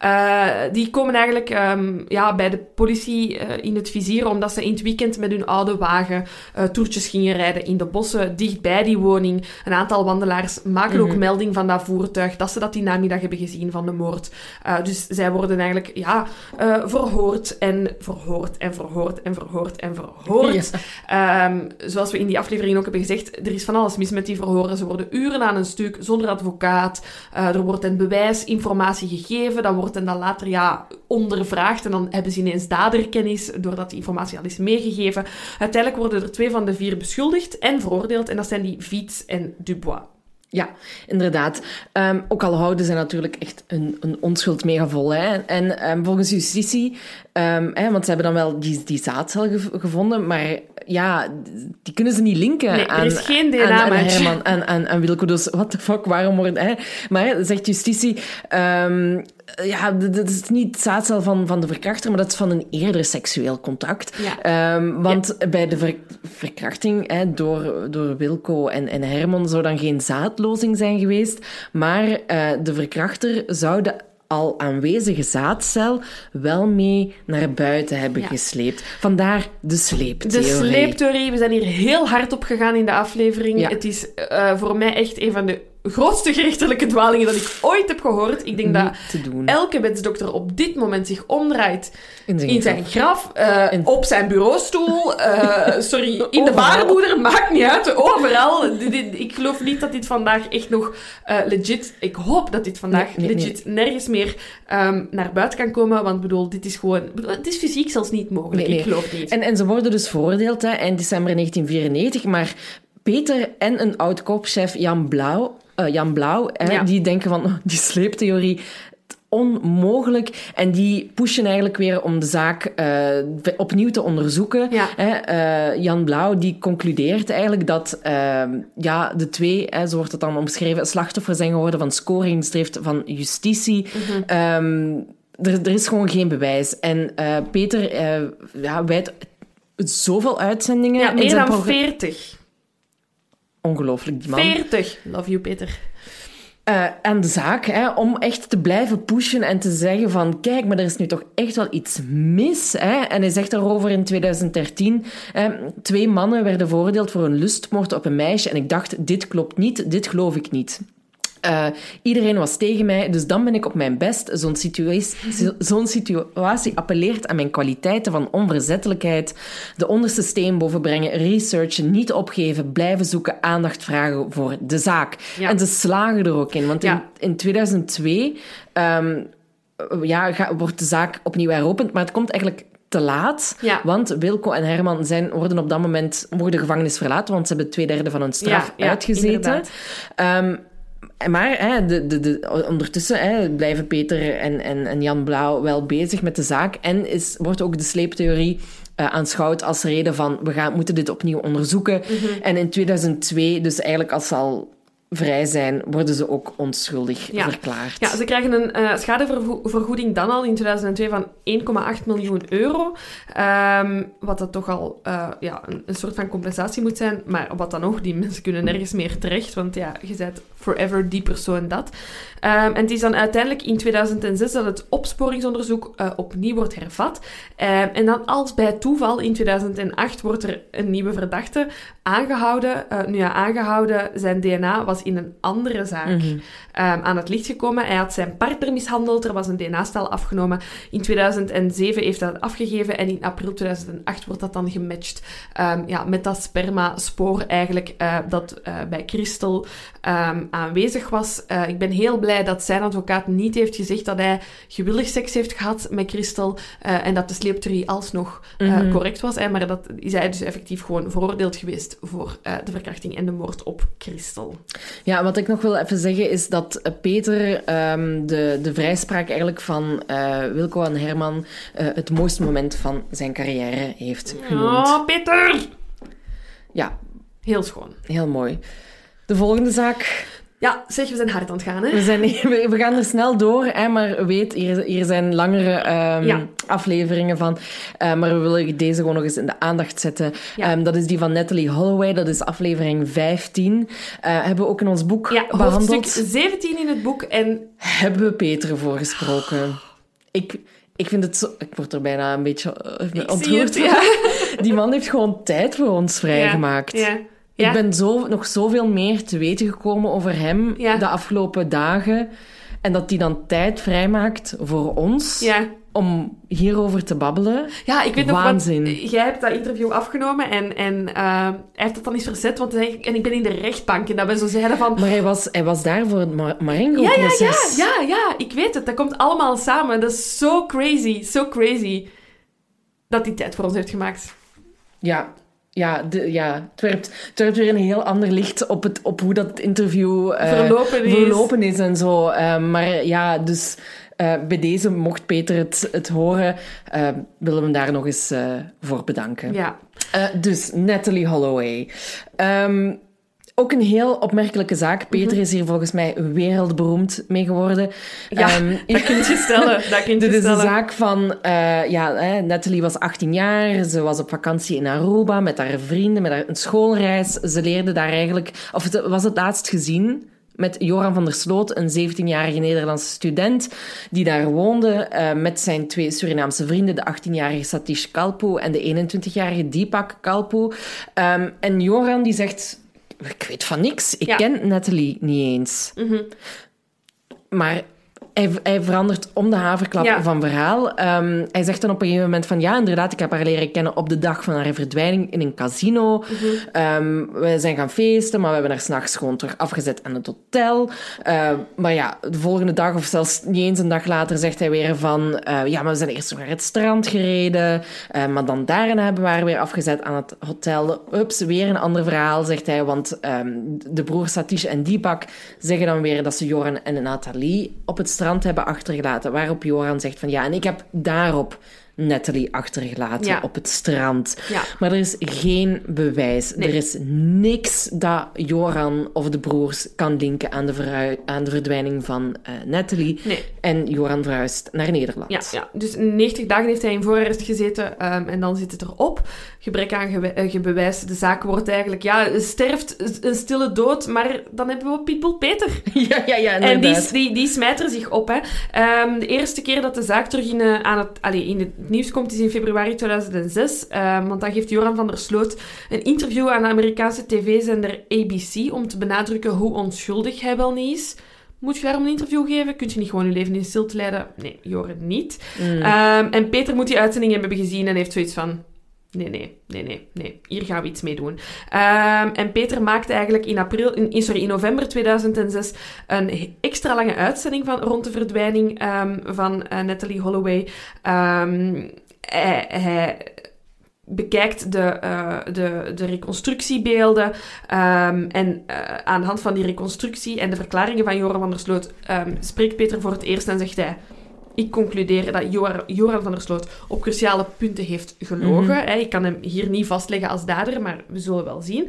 Uh, die komen eigenlijk um, ja, bij de politie uh, in het vizier, omdat ze in het weekend met hun oude wagen uh, toertjes gingen rijden in de bossen, dichtbij die woning. Een aantal wandelaars maken mm-hmm. ook melding van dat voertuig, dat ze dat die namiddag hebben gezien van de moord. Uh, dus zij worden eigenlijk ja, uh, verhoord en verhoord en verhoord en verhoord en verhoord. Yes. Um, zoals we in die aflevering ook hebben gezegd, er is van alles mis met die verhoren. Ze worden uren aan een stuk, zonder advocaat. Uh, er wordt een bewijs informatie gegeven, dan wordt hen dan later ja, ondervraagd en dan hebben ze ineens daderkennis doordat die informatie al is meegegeven. Uiteindelijk worden er twee van de vier beschuldigd en veroordeeld en dat zijn die Viets en Dubois. Ja, inderdaad. Um, ook al houden ze natuurlijk echt een, een onschuld mega vol. Hè? En um, volgens justitie, um, hè, want ze hebben dan wel die, die zaadcel gev- gevonden, maar ja, die kunnen ze niet linken nee, aan, er is geen D N aan, aan Herman en aan, aan Wilco. Dus what the fuck, waarom wordt... Hè? Maar zegt justitie... Um, Ja, dat is niet het zaadcel van, van de verkrachter, maar dat is van een eerder seksueel contact. Ja. Um, want ja. bij de ver, verkrachting hè, door, door Wilco en, en Herman zou dan geen zaadlozing zijn geweest, maar uh, de verkrachter zou de al aanwezige zaadcel wel mee naar buiten hebben ja. gesleept. Vandaar de sleeptheorie. De sleeptheorie. We zijn hier heel hard op gegaan in de aflevering. Ja. Het is uh, voor mij echt een van de grootste gerechtelijke dwalingen dat ik ooit heb gehoord. Ik denk Niet dat te doen. elke wetsdokter op dit moment zich omdraait in zijn, in zijn graf, uh, in... op zijn bureaustoel, uh, sorry, in de baarmoeder, maakt niet uit, overal. Ik geloof niet dat dit vandaag echt nog uh, legit... Ik hoop dat dit vandaag nee, nee, legit nee. nergens meer um, naar buiten kan komen, want bedoel, dit is gewoon... Bedoel, het is fysiek zelfs niet mogelijk, nee, nee. ik geloof niet. En, en ze worden dus veroordeeld, hè, eind december negentien vierennegentig, maar Peter en een oud-korpschef, Jan Blauw, uh, Jan Blauw hè, ja. die denken van, oh, die sleeptheorie... onmogelijk. En die pushen eigenlijk weer om de zaak uh, opnieuw te onderzoeken. Ja. Hè, uh, Jan Blauw die concludeert eigenlijk dat uh, ja, de twee, hè, zo wordt het dan omschreven, slachtoffer zijn geworden van scoringsdrift van justitie. Mm-hmm. Um, er, er is gewoon geen bewijs. En uh, Peter uh, ja, wijdt zoveel uitzendingen. Ja, meer dan progr- veertig. Ongelooflijk, die man. veertig. Love you, Peter. Uh, aan de zaak, hè, om echt te blijven pushen en te zeggen van kijk, maar er is nu toch echt wel iets mis. Hè? En hij zegt daarover in twintig dertien, hè, twee mannen werden veroordeeld voor een lustmoord op een meisje en ik dacht, dit klopt niet, dit geloof ik niet. Uh, iedereen was tegen mij, dus dan ben ik op mijn best. Zo'n situatie, zo'n situatie appelleert aan mijn kwaliteiten van onverzettelijkheid. De onderste steen bovenbrengen, researchen, niet opgeven, blijven zoeken, aandacht vragen voor de zaak. Ja. En ze slagen er ook in, want in, ja. in tweeduizend twee um, ja, ga, wordt de zaak opnieuw heropend, maar het komt eigenlijk te laat, ja. want Wilco en Herman zijn, worden op dat moment mogen de gevangenis verlaten, want ze hebben twee derde van hun straf ja, ja, uitgezeten. Um, Maar hè, de, de, de, ondertussen hè, blijven Peter en, en, en Jan Blauw wel bezig met de zaak en is, wordt ook de sleeptheorie uh, aanschouwd als reden van we gaan, moeten dit opnieuw onderzoeken. Mm-hmm. En in tweeduizend twee, dus eigenlijk als ze al vrij zijn, worden ze ook onschuldig ja. verklaard. Ja, ze krijgen een uh, schadevergoeding dan al in tweeduizend twee van één komma acht miljoen euro. Um, wat dat toch al uh, ja, een, een soort van compensatie moet zijn. Maar wat dan nog, die mensen kunnen nergens meer terecht. Want ja, je bent forever die persoon dat. Um, en het is dan uiteindelijk in tweeduizend zes dat het opsporingsonderzoek uh, opnieuw wordt hervat. Um, en dan als bij toeval in tweeduizend acht wordt er een nieuwe verdachte aangehouden. Uh, nu ja, aangehouden, zijn D N A was in een andere zaak mm-hmm. um, aan het licht gekomen. Hij had zijn partner mishandeld, er was een D N A-stel afgenomen. In tweeduizend zeven heeft hij dat afgegeven en in april tweeduizend acht wordt dat dan gematcht um, ja, met dat sperma-spoor eigenlijk uh, dat uh, bij Christel um, aanwezig was. Uh, ik ben heel blij dat zijn advocaat niet heeft gezegd dat hij gewillig seks heeft gehad met Christel uh, en dat de sleeptheorie alsnog uh, mm-hmm. correct was. Hè, maar dat is hij dus effectief gewoon veroordeeld geweest voor uh, de verkrachting en de moord op Christel. Ja, wat ik nog wil even zeggen is dat Peter um, de, de vrijspraak eigenlijk van uh, Wilco en Herman uh, het mooiste moment van zijn carrière heeft genoemd. Oh, Peter! Ja. Heel schoon. Heel mooi. De volgende zaak... Ja, zeg, we zijn hard aan het gaan, hè? We, zijn, we gaan er snel door, hè, maar weet, hier, hier zijn langere um, ja. afleveringen van. Uh, maar we willen deze gewoon nog eens in de aandacht zetten. Ja. Um, dat is die van Natalie Holloway, dat is aflevering vijftien. Uh, hebben we ook in ons boek ja, behandeld. Hoofdstuk zeventien in het boek en... Hebben we Peter voor gesproken. Oh. Ik... Ik vind het zo... Ik word er bijna een beetje uh, ontroerd. Ja. Die man heeft gewoon tijd voor ons vrijgemaakt. Ja. Ja. Ja. Ik ben zo, nog zoveel meer te weten gekomen over hem ja. de afgelopen dagen. En dat hij dan tijd vrijmaakt voor ons ja. om hierover te babbelen. Ja, ik weet Waanzin. nog wat... Jij hebt dat interview afgenomen en, en uh, hij heeft dat dan eens verzet. Want hij, en ik ben in de rechtbank en dat we zo zeiden van... Maar hij was, hij was daar voor het Marengo-proces. Ja, ja, ja, ja, ik weet het. Dat komt allemaal samen. Dat is zo crazy, zo crazy dat hij tijd voor ons heeft gemaakt. Ja... Ja, de, ja het, werpt, het werpt weer een heel ander licht op, het, op hoe dat interview uh, verlopen, is. verlopen is en zo. Uh, maar ja, dus uh, bij deze, mocht Peter het, het horen, uh, willen we hem daar nog eens uh, voor bedanken. Ja. Uh, dus, Natalie Holloway. Um, Ook een heel opmerkelijke zaak. Peter mm-hmm. is hier volgens mij wereldberoemd mee geworden. Ja, um, dat kun je stellen. Dat kun je dit is stellen. de zaak van... Uh, ja, hè, Natalie was achttien jaar. Ze was op vakantie in Aruba met haar vrienden, met haar, een schoolreis. Ze leerde daar eigenlijk... Of het was het laatst gezien... met Joran van der Sloot, een zeventienjarige Nederlandse student die daar woonde uh, met zijn twee Surinaamse vrienden, de achttienjarige Satish Kalpoe en de eenentwintigjarige Deepak Kalpoe. Um, en Joran die zegt, ik weet van niks, ik ja. ken Natalie niet eens. Mm-hmm. Maar... Hij, hij verandert om de haverklap ja. van verhaal. Um, hij zegt dan op een gegeven moment van... Ja, inderdaad, ik heb haar leren kennen op de dag van haar verdwijning in een casino. Mm-hmm. Um, we zijn gaan feesten, maar we hebben haar 's nachts gewoon terug afgezet aan het hotel. Uh, maar ja, de volgende dag, of zelfs niet eens een dag later, zegt hij weer van... Uh, ja, maar we zijn eerst naar het strand gereden. Uh, maar dan daarna hebben we haar weer afgezet aan het hotel. Ups, weer een ander verhaal, zegt hij. Want um, de broers Satish en Deepak zeggen dan weer dat ze Joran en Nathalie op het strand hebben achtergelaten. Waarop Joran zegt van ja, en ik heb daarop Natalie achtergelaten ja. op het strand. Ja. Maar er is geen bewijs. Nee. Er is niks dat Joran of de broers kan linken aan de, verhu- aan de verdwijning van uh, Natalie. Nee. En Joran verhuist naar Nederland. Ja, ja. Dus negentig dagen heeft hij in voorarrest gezeten um, en dan zit het erop. Gebrek aan gewe- uh, bewijs. De zaak wordt eigenlijk, ja, sterft een stille dood, maar dan hebben we Pitbull Peter. Ja, ja, ja. En die, die, die smijt er zich op. Hè. Um, de eerste keer dat de zaak terug in, uh, aan het, allez, in het nieuws komt is in februari tweeduizend zes. Uh, want dan geeft Joran van der Sloot een interview aan de Amerikaanse tv-zender A B C om te benadrukken hoe onschuldig hij wel niet is. Moet je daarom een interview geven? Kun je niet gewoon je leven in stilte leiden? Nee, Joran niet. Mm. Um, en Peter moet die uitzending hebben gezien en heeft zoiets van... Nee, nee, nee, nee, nee. Hier gaan we iets mee doen. Um, en Peter maakte eigenlijk in, april, in, sorry, in november tweeduizend zes een extra lange uitzending van, rond de verdwijning um, van uh, Natalie Holloway. Um, hij, hij bekijkt de, uh, de, de reconstructiebeelden um, en uh, aan de hand van die reconstructie en de verklaringen van Joran van der Sloot um, spreekt Peter voor het eerst en zegt hij... Ik concludeer dat Joran van der Sloot op cruciale punten heeft gelogen. Mm-hmm. Ik kan hem hier niet vastleggen als dader, maar we zullen wel zien.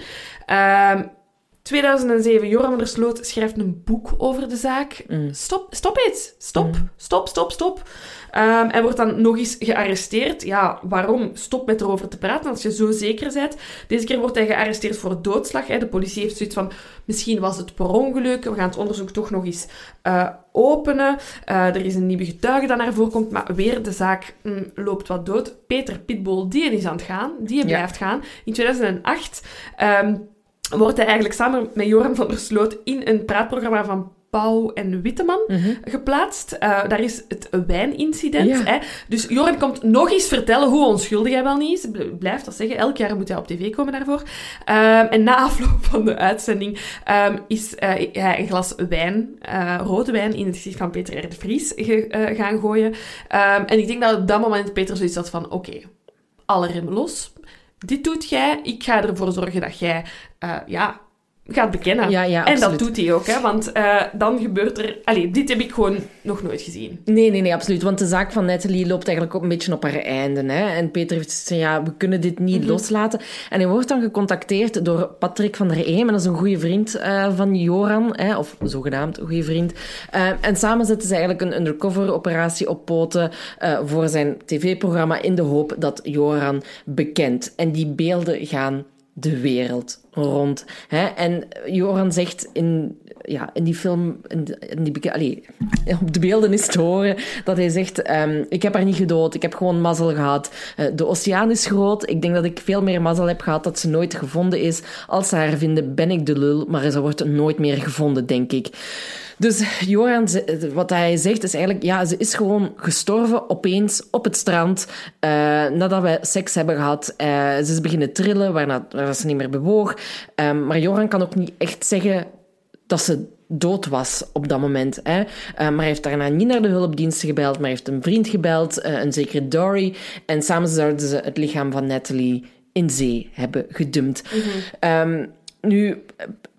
Um, tweeduizend zeven, Joran van der Sloot schrijft een boek over de zaak. Mm. Stop, stop het. Stop, mm. stop, stop, stop. Um, hij wordt dan nog eens gearresteerd. Ja, waarom? Stop met erover te praten als je zo zeker bent. Deze keer wordt hij gearresteerd voor doodslag. Hè. De politie heeft zoiets van, misschien was het per ongeluk. We gaan het onderzoek toch nog eens uh, openen. Uh, er is een nieuwe getuige dat naar voren komt, maar weer de zaak mm, loopt wat dood. Peter Pitbull, die is aan het gaan. Die blijft ja. gaan. In tweeduizend acht um, wordt hij eigenlijk samen met Joran van der Sloot in een praatprogramma van Pauw en Witteman mm-hmm. geplaatst. Uh, daar is het wijnincident. Ja. Hè? Dus Joran komt nog eens vertellen hoe onschuldig hij wel niet is. Blijft dat zeggen. Elk jaar moet hij op tv komen daarvoor. Um, en na afloop van de uitzending um, is uh, hij een glas wijn, uh, rode wijn, in het gezicht van Peter R. de Vries ge, uh, gaan gooien. Um, en ik denk dat op dat moment Peter zoiets had van, oké, okay, alle remmen los. Dit doet jij. Ik ga ervoor zorgen dat jij, uh, ja... gaat bekennen. Ja, ja, en dat doet hij ook, hè? Want uh, dan gebeurt er... Allee, dit heb ik gewoon nog nooit gezien. Nee, nee, nee, absoluut. Want de zaak van Natalie loopt eigenlijk ook een beetje op haar einde. Hè? En Peter heeft gezegd, ja, we kunnen dit niet mm-hmm. loslaten. En hij wordt dan gecontacteerd door Patrick van der Eem. En dat is een goede vriend uh, van Joran. Hè? Of zogenaamd een goede vriend. Uh, en samen zetten ze eigenlijk een undercover-operatie op poten uh, voor zijn tv-programma in de hoop dat Joran bekent. En die beelden gaan de wereld rond. Hè? En Joran zegt in, ja, in die film... In die, in die, allee, op de beelden is te horen dat hij zegt... Um, ik heb haar niet gedood, ik heb gewoon mazzel gehad. Uh, de oceaan is groot. Ik denk dat ik veel meer mazzel heb gehad dat ze nooit gevonden is. Als ze haar vinden, ben ik de lul. Maar ze wordt nooit meer gevonden, denk ik. Dus Joran, wat hij zegt, is eigenlijk... Ja, ze is gewoon gestorven, opeens, op het strand. Uh, nadat wij seks hebben gehad. Uh, ze is beginnen trillen, waarna, waarna ze niet meer bewoog. Um, maar Joran kan ook niet echt zeggen dat ze dood was op dat moment. Hè. Uh, maar hij heeft daarna niet naar de hulpdiensten gebeld, maar hij heeft een vriend gebeld, uh, een zekere Dory. En samen zouden ze het lichaam van Natalie in zee hebben gedumpt. Mm-hmm. Um, nu...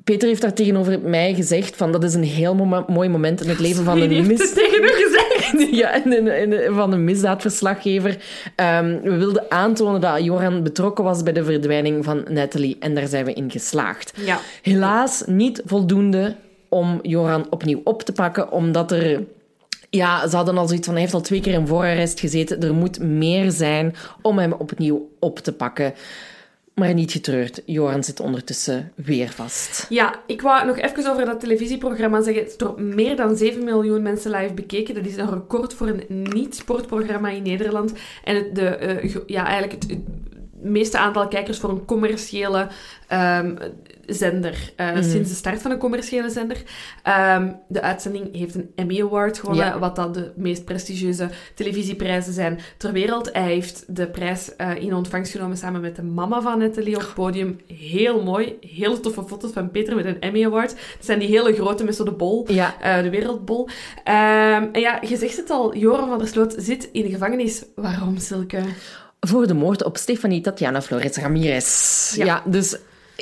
Peter heeft daar tegenover mij gezegd van dat is een heel mo- mooi moment in het leven van een mis... heeft het tegen u gezegd? Ja, in, in, in, van een misdaadverslaggever. Um, we wilden aantonen dat Joran betrokken was bij de verdwijning van Natalie en daar zijn we in geslaagd. Ja. Helaas niet voldoende om Joran opnieuw op te pakken, omdat er... Ja, ze hadden al zoiets van, hij heeft al twee keer in voorarrest gezeten. Er moet meer zijn om hem opnieuw op te pakken. Maar niet getreurd. Joran zit ondertussen weer vast. Ja, ik wou nog even over dat televisieprogramma zeggen. Het is door meer dan zeven miljoen mensen live bekeken. Dat is een record voor een niet-sportprogramma in Nederland. En het, de, uh, ja, eigenlijk het, het meeste aantal kijkers voor een commerciële um, zender. Uh, mm. Sinds de start van een commerciële zender. Um, de uitzending heeft een Emmy Award gewonnen, ja. Wat dan de meest prestigieuze televisieprijzen zijn ter wereld. Hij heeft de prijs uh, in ontvangst genomen samen met de mama van Natalie op het podium. Heel mooi. Heel toffe foto's van Peter met een Emmy Award. Dat zijn die hele grote met zo de bol. Ja. Uh, de wereldbol. Um, en ja, je zegt het al. Joran van der Sloot zit in de gevangenis. Waarom, Silke? Voor de moord op Stefanie Tatiana Flores Ramirez. Ja, ja dus...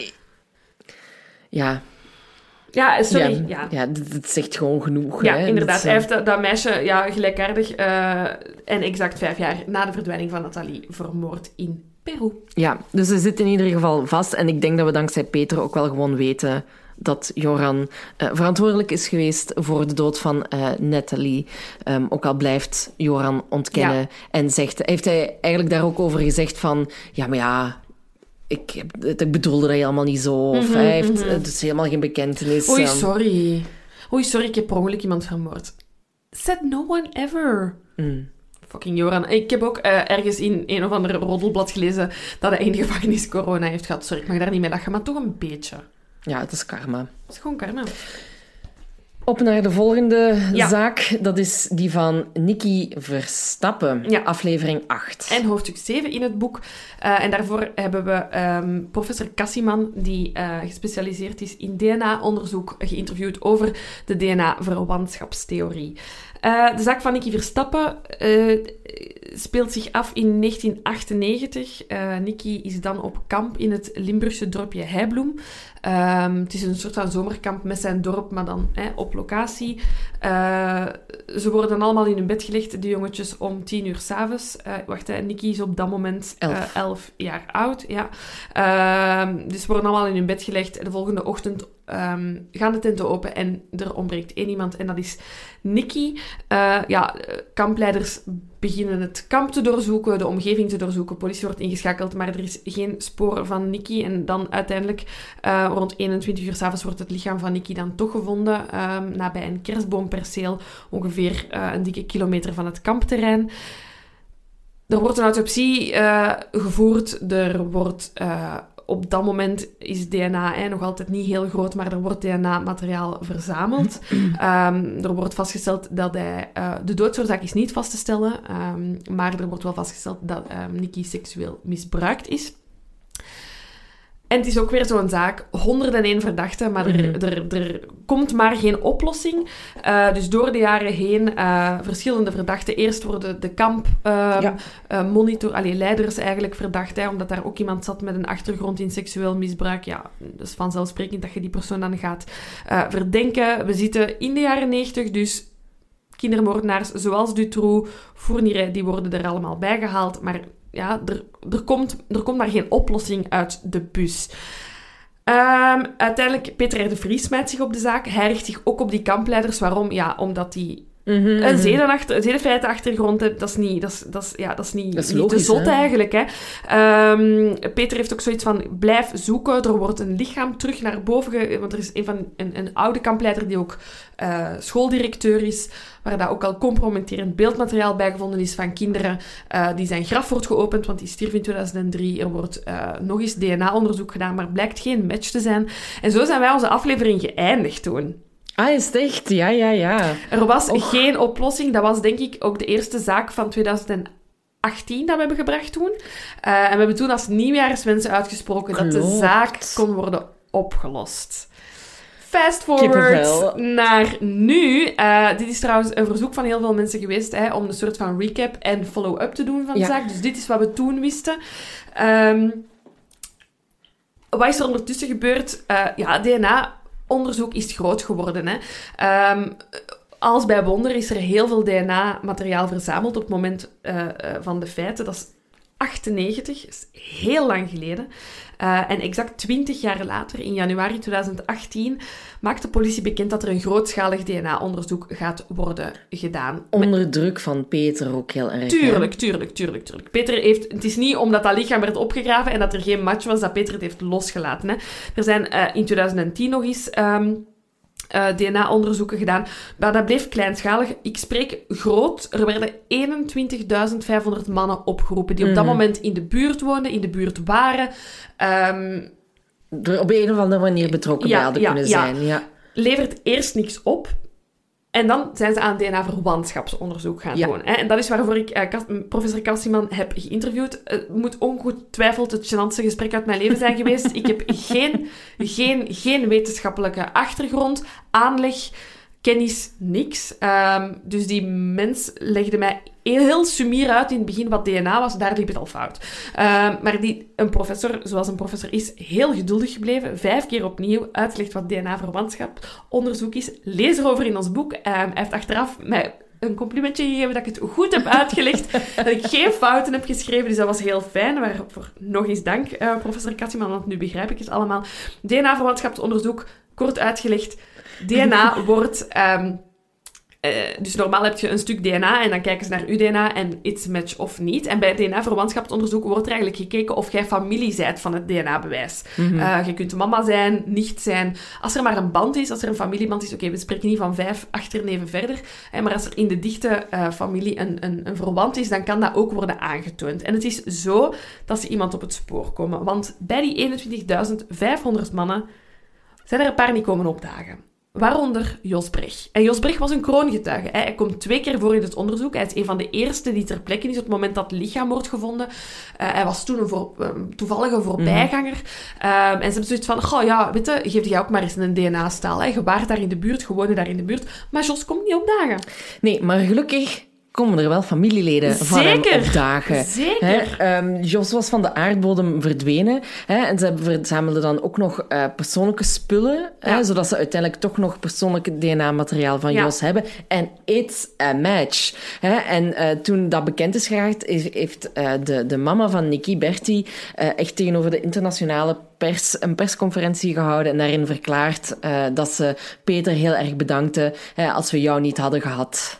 Ja... Ja, sorry. Ja, ja. ja dat zegt gewoon genoeg. Ja, hè? inderdaad. Dat, hij heeft dat, dat meisje ja, gelijkaardig uh, en exact vijf jaar na de verdwijning van Natalie vermoord in Peru. Ja, dus ze zit in ieder geval vast. En ik denk dat we dankzij Peter ook wel gewoon weten dat Joran uh, verantwoordelijk is geweest voor de dood van uh, Natalie. Um, ook al blijft Joran ontkennen. Ja. En zegt, heeft hij eigenlijk daar ook over gezegd van... Ja, maar ja... Ik, ik bedoelde dat helemaal niet zo. Of mm-hmm, hij heeft mm-hmm. dus helemaal geen bekentenis. Oei, sorry. Oei, sorry, ik heb per ongeluk iemand vermoord. Said no one ever. Mm. Fucking Joran. Ik heb ook uh, ergens in een of ander roddelblad gelezen dat hij in de gevangenis corona heeft gehad. Sorry, ik mag daar niet mee lachen, maar toch een beetje. Ja, het is karma. Het is gewoon karma. Op naar de volgende ja. zaak. Dat is die van Nicky Verstappen. Ja. Aflevering acht. En hoofdstuk zeven in het boek. Uh, en daarvoor hebben we um, professor Cassiman, die uh, gespecialiseerd is in D N A-onderzoek, geïnterviewd over de D N A-verwantschapstheorie. Uh, de zaak van Nicky Verstappen uh, speelt zich af in negentien achtennegentig. Uh, Nicky is dan op kamp in het Limburgse dorpje Heibloem. Um, het is een soort van zomerkamp met zijn dorp, maar dan hè, op locatie. Uh, ze worden allemaal in hun bed gelegd, de jongetjes, om tien uur 's avonds. Uh, wacht, hè, Nicky is op dat moment uh, elf. elf jaar oud. Ja. Uh, dus ze worden allemaal in hun bed gelegd. De volgende ochtend um, gaan de tenten open en er ontbreekt één iemand. En dat is Nicky. Uh, ja, kampleiders beginnen het kamp te doorzoeken, de omgeving te doorzoeken. Politie wordt ingeschakeld, maar er is geen spoor van Nicky. En dan uiteindelijk, uh, rond eenentwintig uur 's avonds, wordt het lichaam van Nicky dan toch gevonden, um, nabij een kerstboomperceel, ongeveer uh, een dikke kilometer van het kampterrein. Er wordt een autopsie uh, gevoerd. Er wordt... Uh, Op dat moment is D N A hè, nog altijd niet heel groot, maar er wordt D N A-materiaal verzameld. Um, er wordt vastgesteld dat hij... Uh, de doodsoorzaak is niet vast te stellen, um, maar er wordt wel vastgesteld dat um, Nicky seksueel misbruikt is. En het is ook weer zo'n zaak, honderd één verdachten, maar er, mm-hmm. er, er komt maar geen oplossing. Uh, dus door de jaren heen, uh, verschillende verdachten. Eerst worden de kamp uh, ja. uh, monitor, allee, leiders eigenlijk verdacht, hè, omdat daar ook iemand zat met een achtergrond in seksueel misbruik. Ja, dat is vanzelfsprekend dat je die persoon dan gaat uh, verdenken. We zitten in de jaren negentig, dus kindermoordenaars zoals Dutroux, Fourniret, die worden er allemaal bijgehaald, maar... Ja, er, er, komt, er komt maar geen oplossing uit de bus. Um, uiteindelijk, Peter R. de Vries smijt zich op de zaak. Hij richt zich ook op die kampleiders. Waarom? Ja, omdat die mm-hmm, een zedenachter, zedenfeitenachtergrond hebben. Dat is niet, dat is, dat is, ja, dat is niet, dat is logisch, niet te zot hè? Eigenlijk. Hè. Um, Peter heeft ook zoiets van, blijf zoeken. Er wordt een lichaam terug naar boven... Ge- want er is een, van, een, een oude kampleider die ook uh, schooldirecteur is... waar daar ook al compromitterend beeldmateriaal bij gevonden is van kinderen. Uh, die zijn graf wordt geopend, want die stierf in tweeduizend drie. Er wordt uh, nog eens D N A-onderzoek gedaan, maar blijkt geen match te zijn. En zo zijn wij onze aflevering geëindigd toen. Ah, is het echt? Ja, ja, ja. Er was Och. geen oplossing. Dat was denk ik ook de eerste zaak van tweeduizend achttien dat we hebben gebracht toen. Uh, en we hebben toen als nieuwjaarswensen uitgesproken Klopt. dat de zaak kon worden opgelost. Fast forward naar nu. Uh, dit is trouwens een verzoek van heel veel mensen geweest hè, om een soort van recap en follow-up te doen van de ja. zaak. Dus dit is wat we toen wisten. Um, wat is er ondertussen gebeurd? Uh, ja, D N A-onderzoek is groot geworden. Hè. Um, als bij wonder is er heel veel D N A-materiaal verzameld op het moment uh, uh, van de feiten. Dat is achtennegentig, dat is heel lang geleden. Uh, en exact twintig jaar later, in januari tweeduizend achttien, maakt de politie bekend dat er een grootschalig D N A-onderzoek gaat worden gedaan. Onder druk van Peter ook heel erg. Tuurlijk, tuurlijk, tuurlijk, tuurlijk. Peter heeft... Het is niet omdat dat lichaam werd opgegraven en dat er geen match was, dat Peter het heeft losgelaten. Hè. Er zijn uh, in tweeduizend tien nog eens... Um, Uh, D N A-onderzoeken gedaan. Maar dat bleef kleinschalig. Ik spreek groot. Er werden eenentwintigduizend vijfhonderd mannen opgeroepen die op dat moment in de buurt woonden, in de buurt waren. Um, er op een of andere manier betrokken ja, bij hadden ja, kunnen ja. zijn. Ja. Levert eerst niks op. En dan zijn ze aan D N A-verwantschapsonderzoek gaan ja. doen. Hè? En dat is waarvoor ik uh, Kas- professor Kassiman heb geïnterviewd. Het uh, moet ongetwijfeld het gênantste gesprek uit mijn leven zijn geweest. Ik heb geen, geen, geen wetenschappelijke achtergrond, aanleg, kennis, niks. Um, dus die mens legde mij heel, heel sumier uit in het begin wat D N A was. Daar liep het al fout. Um, maar die, een professor, zoals een professor is, heel geduldig gebleven. Vijf keer opnieuw uitgelegd wat D N A-verwantschap onderzoek is. Lees erover in ons boek. Um, hij heeft achteraf mij een complimentje gegeven dat ik het goed heb uitgelegd. Dat ik geen fouten heb geschreven. Dus dat was heel fijn. Waarvoor nog eens dank, uh, professor Katsiman. Want nu begrijp ik het allemaal. D N A-verwantschapsonderzoek, kort uitgelegd. D N A wordt... Um, uh, dus normaal heb je een stuk D N A en dan kijken ze naar uw D N A en it's match of niet. En bij D N A-verwantschapsonderzoek wordt er eigenlijk gekeken of jij familie bent van het D N A-bewijs. Mm-hmm. Uh, je kunt mama zijn, nicht zijn. Als er maar een band is, als er een familieband is... Oké, okay, we spreken niet van vijf achterneven verder. Hè, maar als er in de dichte uh, familie een, een, een verwant is, dan kan dat ook worden aangetoond. En het is zo dat ze iemand op het spoor komen. Want bij die eenentwintigduizend vijfhonderd mannen zijn er een paar niet komen opdagen. Waaronder Jos Brecht. En Jos Brecht was een kroongetuige. Hij komt twee keer voor in het onderzoek. Hij is een van de eerste die ter plekke is op het moment dat het lichaam wordt gevonden. Uh, hij was toen een voor, um, toevallige voorbijganger. Mm. Um, en ze hebben zoiets van, goh ja, weet je, geef jij ook maar eens een D N A-staal. Hè. Je waart daar in de buurt, je woonde daar in de buurt. Maar Jos komt niet opdagen. Nee, maar gelukkig komen er wel familieleden Zeker. van hem opdagen. Zeker. Hè? Um, Jos was van de aardbodem verdwenen. Hè? En ze verzamelden dan ook nog uh, persoonlijke spullen, ja. hè? Zodat ze uiteindelijk toch nog persoonlijk D N A-materiaal van ja. Jos hebben. En it's a match. Hè? En uh, toen dat bekend is geraakt, heeft uh, de, de mama van Nicky Berti uh, echt tegenover de internationale pers een persconferentie gehouden en daarin verklaard uh, dat ze Peter heel erg bedankte hè, als we jou niet hadden gehad.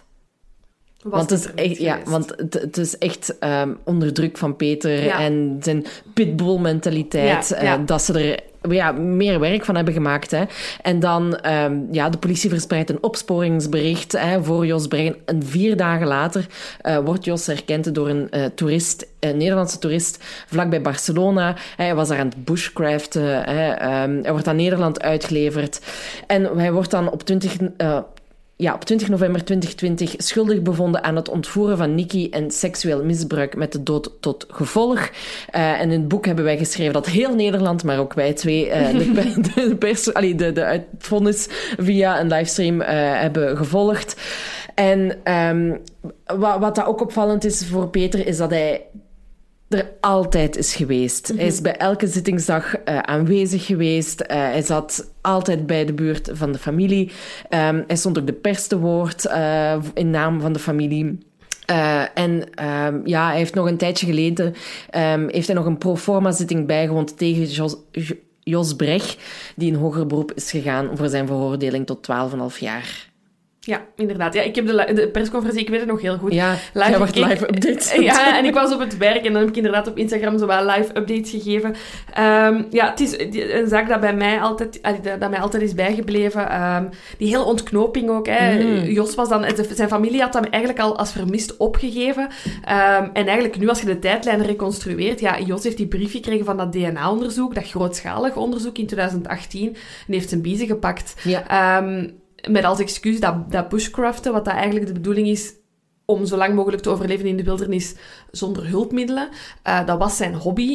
Want het, is echt, ja, want het, het is echt um, onder druk van Peter ja. en zijn pitbull-mentaliteit, ja, ja. Uh, dat ze er ja, meer werk van hebben gemaakt. Hè. En dan, um, ja, de politie verspreidt een opsporingsbericht hè, voor Jos Brecht. En vier dagen later uh, wordt Jos herkend door een uh, toerist, een Nederlandse toerist, vlakbij Barcelona. Hij was daar aan het bushcraften. Hè. Um, hij wordt aan Nederland uitgeleverd. En hij wordt dan op twintig... Uh, Ja, op twintig november twintig twintig schuldig bevonden aan het ontvoeren van Nicky en seksueel misbruik met de dood tot gevolg. Uh, en in het boek hebben wij geschreven dat heel Nederland, maar ook wij twee, uh, de, de, pers, allee, de, de uitvonnis via een livestream uh, hebben gevolgd. En um, wat, wat dat ook opvallend is voor Peter, is dat hij er altijd is geweest. Mm-hmm. Hij is bij elke zittingsdag uh, aanwezig geweest. Uh, hij zat altijd bij de buurt van de familie. Um, hij stond ook de pers te woord uh, in naam van de familie. Uh, en um, ja, hij heeft nog een tijdje geleden um, heeft hij nog een proforma-zitting bijgewoond tegen Jos, Jos Brecht, die in hoger beroep is gegaan voor zijn veroordeling tot twaalf komma vijf jaar. Ja, inderdaad. Ja, ik heb de, de persconferentie, ik weet het nog heel goed. Ja, live, jij wordt live updates. Ja, en ik was op het werk en dan heb ik inderdaad op Instagram zo wel live updates gegeven. Um, ja, het is een zaak dat bij mij altijd, dat mij altijd is bijgebleven. Um, die hele ontknoping ook. Hè. Mm. Jos was dan, zijn familie had hem eigenlijk al als vermist opgegeven. Um, en eigenlijk nu, als je de tijdlijn reconstrueert, ja, Jos heeft die brief gekregen van dat D N A-onderzoek, dat grootschalig onderzoek in twintig achttien, en heeft zijn biezen gepakt. Ja. Um, Met als excuus dat, dat bushcraften, wat dat eigenlijk de bedoeling is om zo lang mogelijk te overleven in de wildernis zonder hulpmiddelen. Uh, dat was zijn hobby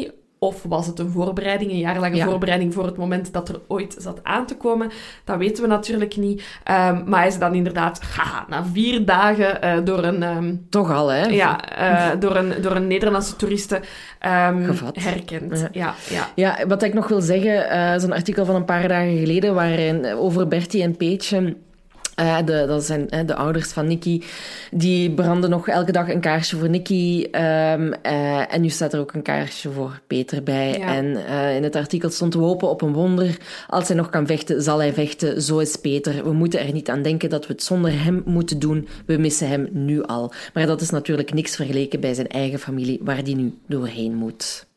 Of was het een voorbereiding, een jaarlange ja. voorbereiding voor het moment dat er ooit zat aan te komen? Dat weten we natuurlijk niet. Um, maar hij is dan inderdaad haha, na vier dagen uh, door een... Um, Toch al, hè? Ja, uh, door, een, door een Nederlandse toeriste um, herkend. Ja. Ja, ja. ja, wat ik nog wil zeggen, uh, zo'n artikel van een paar dagen geleden waarin, over Bertie en Peetje... Uh, de, dat zijn uh, de ouders van Nicky. Die branden nog elke dag een kaarsje voor Nicky. Um, uh, en nu staat er ook een kaarsje voor Peter bij. Ja. En uh, in het artikel stond: we hopen op een wonder. Als hij nog kan vechten, zal hij vechten. Zo is Peter. We moeten er niet aan denken dat we het zonder hem moeten doen. We missen hem nu al. Maar dat is natuurlijk niks vergeleken bij zijn eigen familie, waar die nu doorheen moet.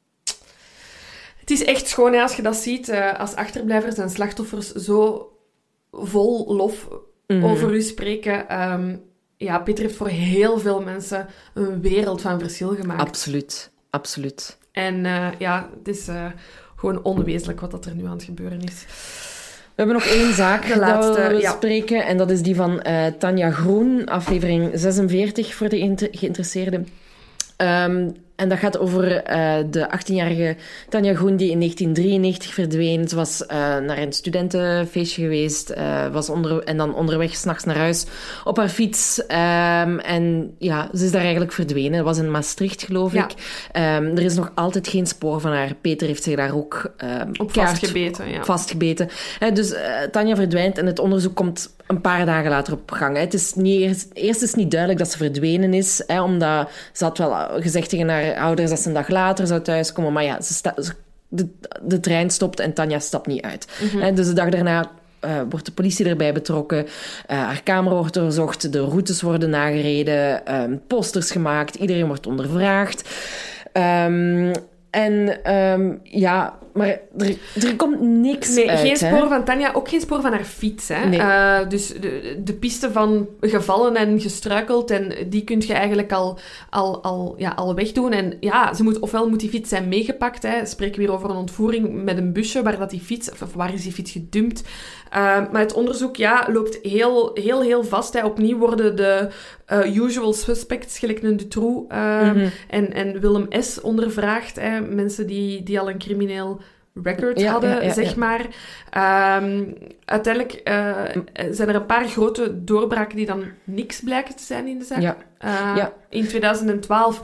Het is echt schoon hè, als je dat ziet. Uh, als achterblijvers en slachtoffers zo... vol lof mm-hmm. over u spreken. Um, ja, Peter heeft voor heel veel mensen een wereld van verschil gemaakt. Absoluut, absoluut. En uh, ja, het is uh, gewoon onwezenlijk wat dat er nu aan het gebeuren is. We hebben nog één zaak de laatste, dat we ja. spreken. En dat is die van uh, Tanja Groen, aflevering zesenveertig voor de inter- geïnteresseerden. Um, En dat gaat over uh, de achttienjarige Tanja Groen die in negentien drieënnegentig verdween. Ze was uh, naar een studentenfeestje geweest uh, was onder, en dan onderweg 's nachts naar huis op haar fiets. Um, en ja, ze is daar eigenlijk verdwenen. Dat was in Maastricht, geloof ja. ik. Um, er is nog altijd geen spoor van haar. Peter heeft zich daar ook um, op vastgebeten. Ja. vastgebeten. He, dus uh, Tanja verdwijnt en het onderzoek komt een paar dagen later op gang. Hè. Het is niet eerst, eerst is het niet duidelijk dat ze verdwenen is, hè, omdat ze had wel gezegd tegen haar ouders dat ze een dag later zou thuiskomen, maar ja, ze sta, ze, de, de trein stopt en Tanja stapt niet uit. Mm-hmm. Hè, dus de dag daarna uh, wordt de politie erbij betrokken, uh, haar kamer wordt doorzocht, de routes worden nagereden, um, posters gemaakt, iedereen wordt ondervraagd. Um, en um, ja... Maar er, er komt niks nee, uit. Geen spoor hè? van Tanja, ook geen spoor van haar fiets. Hè? Nee. Uh, dus de, de piste van gevallen en gestruikeld, en die kun je eigenlijk al, al, al, ja, al wegdoen. En ja, ze moet, ofwel moet die fiets zijn meegepakt. Hè? Spreken we weer over een ontvoering met een busje, waar dat die fiets, of waar is die fiets gedumpt. Uh, maar het onderzoek ja, loopt heel, heel, heel vast. Hè. Opnieuw worden de uh, usual suspects, gelijk een Dutroux uh, mm-hmm. en, en Willem S. ondervraagd. Hè. Mensen die, die al een crimineel record ja, hadden, ja, ja, zeg ja. maar. Um, uiteindelijk uh, zijn er een paar grote doorbraken die dan niks blijken te zijn in de zaak. Ja. Uh, ja. In twintig twaalf...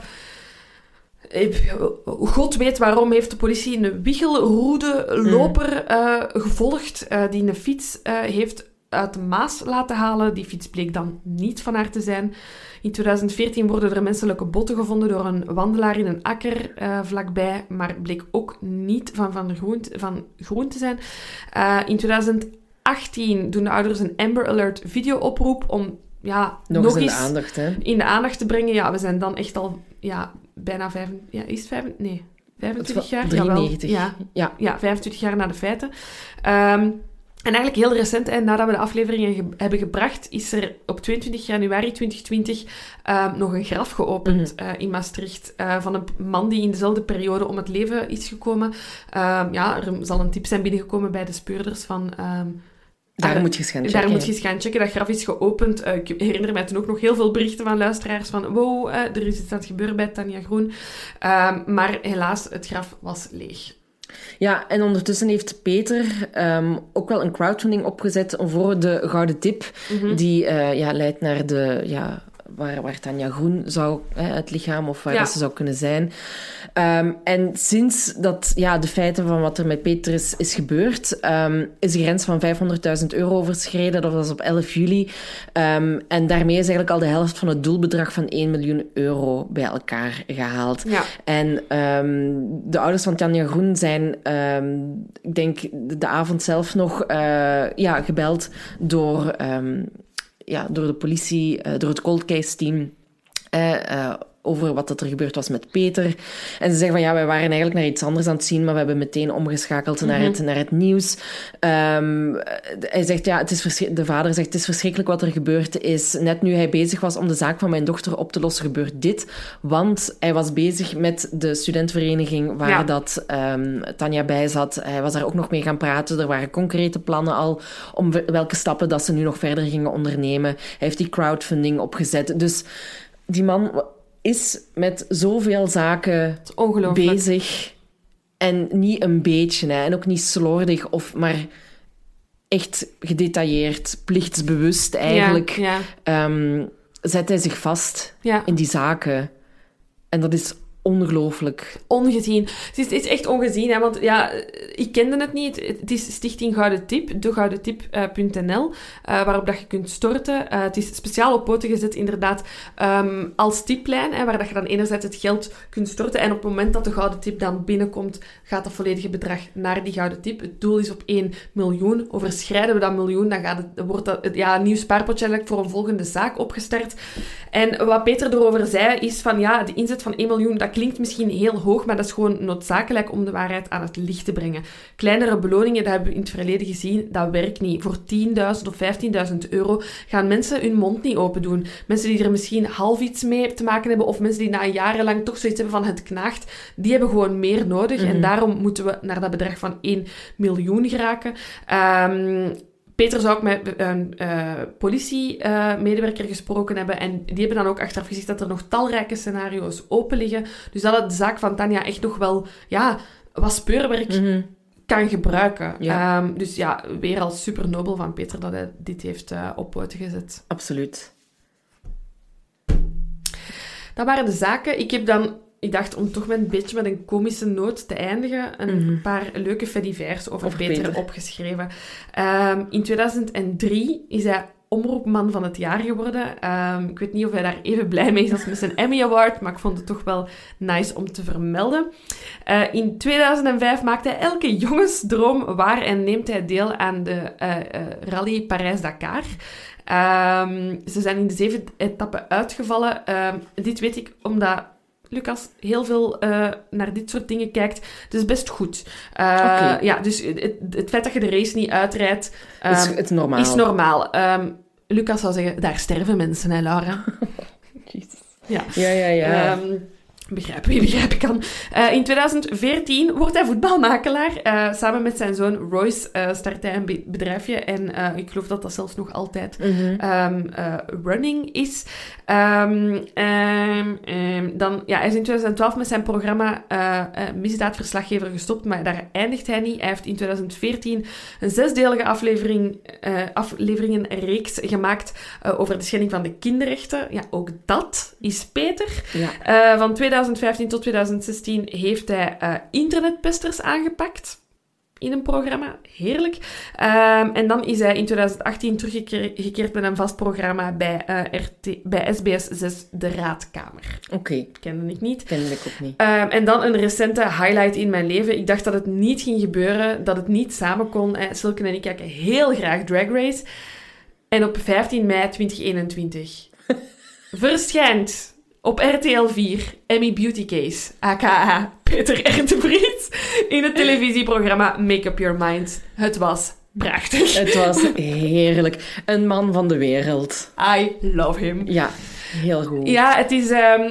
God weet waarom heeft de politie een wiegelroede loper uh, gevolgd uh, die een fiets uh, heeft uit de Maas laten halen. Die fiets bleek dan niet van haar te zijn. In twintig veertien worden er menselijke botten gevonden door een wandelaar in een akker uh, vlakbij, maar bleek ook niet van Van Groen, van Groen te zijn. Uh, in twintig achttien doen de ouders een Amber Alert video-oproep om ja, nog, nog eens in eens de aandacht, hè? in de aandacht te brengen. Ja, we zijn dan echt al ja, bijna vijf... Ja, is het vijf... Nee, vijfentwintig jaar? drieënnegentig. Ja, ja. ja, vijfentwintig jaar na de feiten. Um, en eigenlijk heel recent, hè, nadat we de afleveringen ge- hebben gebracht, is er op tweeëntwintig januari twintig twintig um, nog een graf geopend mm-hmm. uh, in Maastricht uh, van een man die in dezelfde periode om het leven is gekomen. Um, ja, er zal een tip zijn binnengekomen bij de speurders van... Um, Daar uh, moet je eens gaan checken. Daar moet je eens gaan checken. Dat graf is geopend. Uh, ik herinner mij toen ook nog heel veel berichten van luisteraars van wow, uh, er is iets aan het gebeuren bij Tanja Groen. Uh, maar helaas, het graf was leeg. Ja, en ondertussen heeft Peter um, ook wel een crowdfunding opgezet voor de Gouden Tip. Mm-hmm. Die uh, ja, leidt naar de... Ja, waar, waar Tanja Groen zou, hè, het lichaam, of waar ja. dat ze zou kunnen zijn. Um, en sinds dat, ja, de feiten van wat er met Peter is, is gebeurd, um, is de grens van vijfhonderdduizend euro overschreden. Dat was op elf juli. Um, en daarmee is eigenlijk al de helft van het doelbedrag van één miljoen euro bij elkaar gehaald. Ja. En um, de ouders van Tanja Groen zijn, um, ik denk, de, de avond zelf nog uh, ja, gebeld door... Um, Ja, door de politie, uh, door het cold case team, uh, uh, over wat dat er gebeurd was met Peter. En ze zeggen van ja, wij waren eigenlijk naar iets anders aan het zien, maar we hebben meteen omgeschakeld mm-hmm. naar, het, naar het nieuws. Um, hij zegt ja, het is verschri- de vader zegt het is verschrikkelijk wat er gebeurd is. Net nu hij bezig was om de zaak van mijn dochter op te lossen, gebeurt dit. Want hij was bezig met de studentenvereniging waar ja. dat um, Tanja bij zat. Hij was daar ook nog mee gaan praten. Er waren concrete plannen al om welke stappen dat ze nu nog verder gingen ondernemen. Hij heeft die crowdfunding opgezet. Dus die man is met zoveel zaken bezig. En niet een beetje, hè. En ook niet slordig, of maar echt gedetailleerd, plichtsbewust eigenlijk. Ja, ja. Um, zet hij zich vast Ja. in die zaken. En dat is ongelooflijk. Ongezien. Het is, het is echt ongezien, hè, want ja, ik kende het niet. Het is Stichting Gouden Tip, de gouden tip punt n l, uh, waarop dat je kunt storten. Uh, het is speciaal op poten gezet, inderdaad, um, als tiplijn, hè, waar dat je dan enerzijds het geld kunt storten en op het moment dat de gouden tip dan binnenkomt, gaat dat volledige bedrag naar die gouden tip. Het doel is op één miljoen. Overschrijden we dat miljoen, dan gaat het, wordt dat ja, een nieuw spaarpotje eigenlijk voor een volgende zaak opgestart. En wat Peter erover zei, is van ja, de inzet van één miljoen, dat klinkt misschien heel hoog, maar dat is gewoon noodzakelijk om de waarheid aan het licht te brengen. Kleinere beloningen, dat hebben we in het verleden gezien, dat werkt niet. Voor tienduizend of vijftienduizend euro gaan mensen hun mond niet open doen. Mensen die er misschien half iets mee te maken hebben, of mensen die na jarenlang toch zoiets hebben van het knaagt, die hebben gewoon meer nodig. Mm-hmm. En daarom moeten we naar dat bedrag van één miljoen geraken. Um, Peter zou ook met een uh, politiemedewerker uh, gesproken hebben en die hebben dan ook achteraf gezegd dat er nog talrijke scenario's open liggen. Dus dat het de zaak van Tanja echt nog wel ja, wat speurwerk mm-hmm. kan gebruiken. Ja. Um, dus ja, weer al super nobel van Peter dat hij dit heeft uh, op poten gezet. Absoluut. Dat waren de zaken. Ik heb dan... Ik dacht, om toch met een beetje met een komische noot te eindigen, een mm-hmm. paar leuke faits over, over Peter, Peter opgeschreven. Um, in tweeduizend drie is hij omroepman van het jaar geworden. Um, ik weet niet of hij daar even blij mee is als met zijn Emmy Award, maar ik vond het toch wel nice om te vermelden. Uh, in tweeduizend vijf maakt hij elke jongensdroom waar en neemt hij deel aan de uh, uh, rally Parijs-Dakar. Um, ze zijn in de zeven etappen uitgevallen. Um, dit weet ik omdat Lucas heel veel uh, naar dit soort dingen kijkt. Dus best goed. Uh, okay. Ja, dus het, het feit dat je de race niet uitrijdt... Um, is het normaal. Is normaal. Um, Lucas zou zeggen, daar sterven mensen, hè, Laura? Jezus. Ja, ja, ja. ja. Um, begrijp wie begrijpen kan. Uh, in tweeduizend veertien wordt hij voetbalmakelaar. Uh, samen met zijn zoon Royce uh, start hij een be- bedrijfje. En uh, ik geloof dat dat zelfs nog altijd mm-hmm. um, uh, running is. Um, um, um, dan, ja, hij is in tweeduizend twaalf met zijn programma uh, uh, Misdaadverslaggever gestopt, maar daar eindigt hij niet. Hij heeft in tweeduizend veertien een zesdelige aflevering, uh, afleveringenreeks gemaakt uh, over de schending van de kinderrechten. Ja, ook dat is Peter. Ja. Uh, van tweeduizend vijftien tot tweeduizend zestien heeft hij uh, internetpesters aangepakt in een programma. Heerlijk. Um, en dan is hij in tweeduizend achttien teruggekeerd met een vast programma bij, uh, R T, bij S B S zes, de Raadkamer. Oké. Okay. Kende ik niet. Kende ik ook niet. Um, en dan een recente highlight in mijn leven. Ik dacht dat het niet ging gebeuren, dat het niet samen kon. Eh, Silke en ik kijken heel graag Drag Race. En op vijftien mei tweeduizend eenentwintig verschijnt op R T L vier Emmy Beauty Case, aka Peter R. de Vries, in het televisieprogramma Make Up Your Mind. Het was prachtig. Het was heerlijk. Een man van de wereld. I love him. Ja, heel goed. Ja, het is... Um,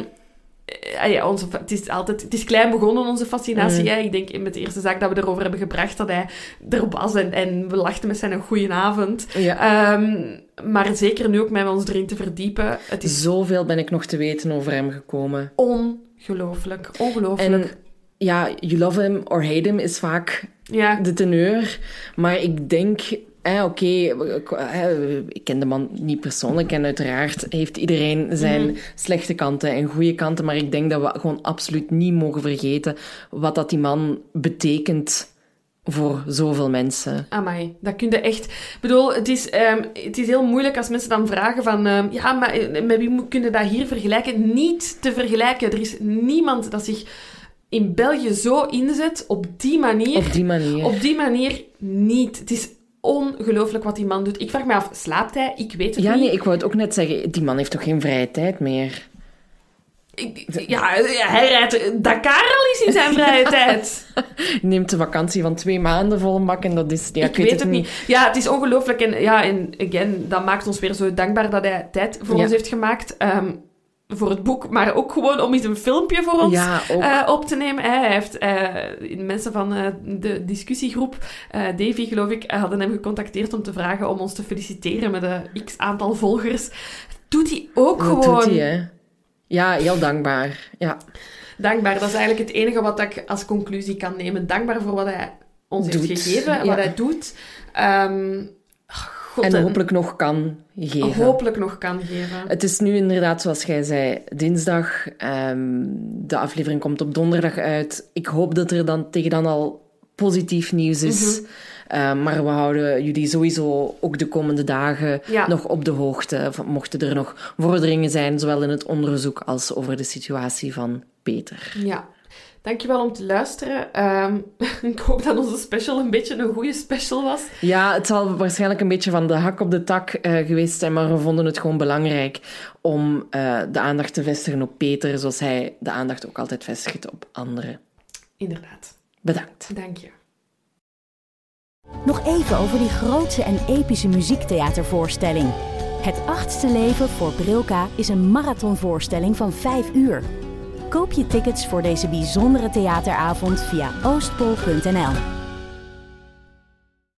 ja, onze, het is altijd... Het is klein begonnen, onze fascinatie. Mm. Hè. Ik denk met de eerste zaak dat we erover hebben gebracht, dat hij er was en, en we lachten met zijn goedenavond. Ja. Um, maar zeker nu ook met ons erin te verdiepen. Het is zoveel ben ik nog te weten over hem gekomen. Ongelooflijk, ongelooflijk. En ja, you love him or hate him is vaak ja. de teneur. Maar ik denk... Eh, Oké, okay, ik ken de man niet persoonlijk en uiteraard heeft iedereen zijn mm-hmm. slechte kanten en goede kanten, maar ik denk dat we gewoon absoluut niet mogen vergeten wat dat die man betekent voor zoveel mensen. Amai, dat kun je echt... Ik bedoel, het is, um, het is heel moeilijk als mensen dan vragen van... Um, ja, maar met wie kun je dat hier vergelijken? Niet te vergelijken. Er is niemand dat zich in België zo inzet op die manier. Op die manier. Op die manier niet. Het is ongelooflijk wat die man doet. Ik vraag me af, slaapt hij? Ik weet het ja, niet. Ja, nee, ik wou het ook net zeggen. Die man heeft toch geen vrije tijd meer? Ik, ja, hij rijdt Dakar al in zijn vrije tijd. Neemt een vakantie van twee maanden vol een bak en dat is... Ja, ik, ik weet, weet het niet. niet. Ja, het is ongelooflijk. En ja, en again, dat maakt ons weer zo dankbaar dat hij tijd voor ja. ons heeft gemaakt. Um, voor het boek, maar ook gewoon om eens een filmpje voor ons ja, uh, op te nemen. Hij heeft uh, mensen van uh, de discussiegroep, uh, Davy geloof ik, hadden hem gecontacteerd om te vragen om ons te feliciteren met een x-aantal volgers. Doet hij ook dat gewoon. Doet hij, hè? Ja, heel dankbaar. Ja. Dankbaar, dat is eigenlijk het enige wat ik als conclusie kan nemen. Dankbaar voor wat hij ons doet. heeft gegeven en ja. wat hij doet. Um, God, en hopelijk nog kan geven. Hopelijk nog kan geven. Het is nu inderdaad, zoals jij zei, dinsdag. Um, de aflevering komt op donderdag uit. Ik hoop dat er dan tegen dan al positief nieuws is. Mm-hmm. Uh, maar we houden jullie sowieso ook de komende dagen ja. nog op de hoogte. Mochten er nog vorderingen zijn, zowel in het onderzoek als over de situatie van Peter. Ja. Dankjewel om te luisteren. Um, ik hoop dat onze special een beetje een goede special was. Ja, het zal waarschijnlijk een beetje van de hak op de tak uh, geweest zijn, maar we vonden het gewoon belangrijk om uh, de aandacht te vestigen op Peter, zoals hij de aandacht ook altijd vestigt op anderen. Inderdaad. Bedankt. Dank je. Nog even over die grootse en epische muziektheatervoorstelling. Het achtste leven voor Brilka is een marathonvoorstelling van vijf uur. Koop je tickets voor deze bijzondere theateravond via oostpol punt n l.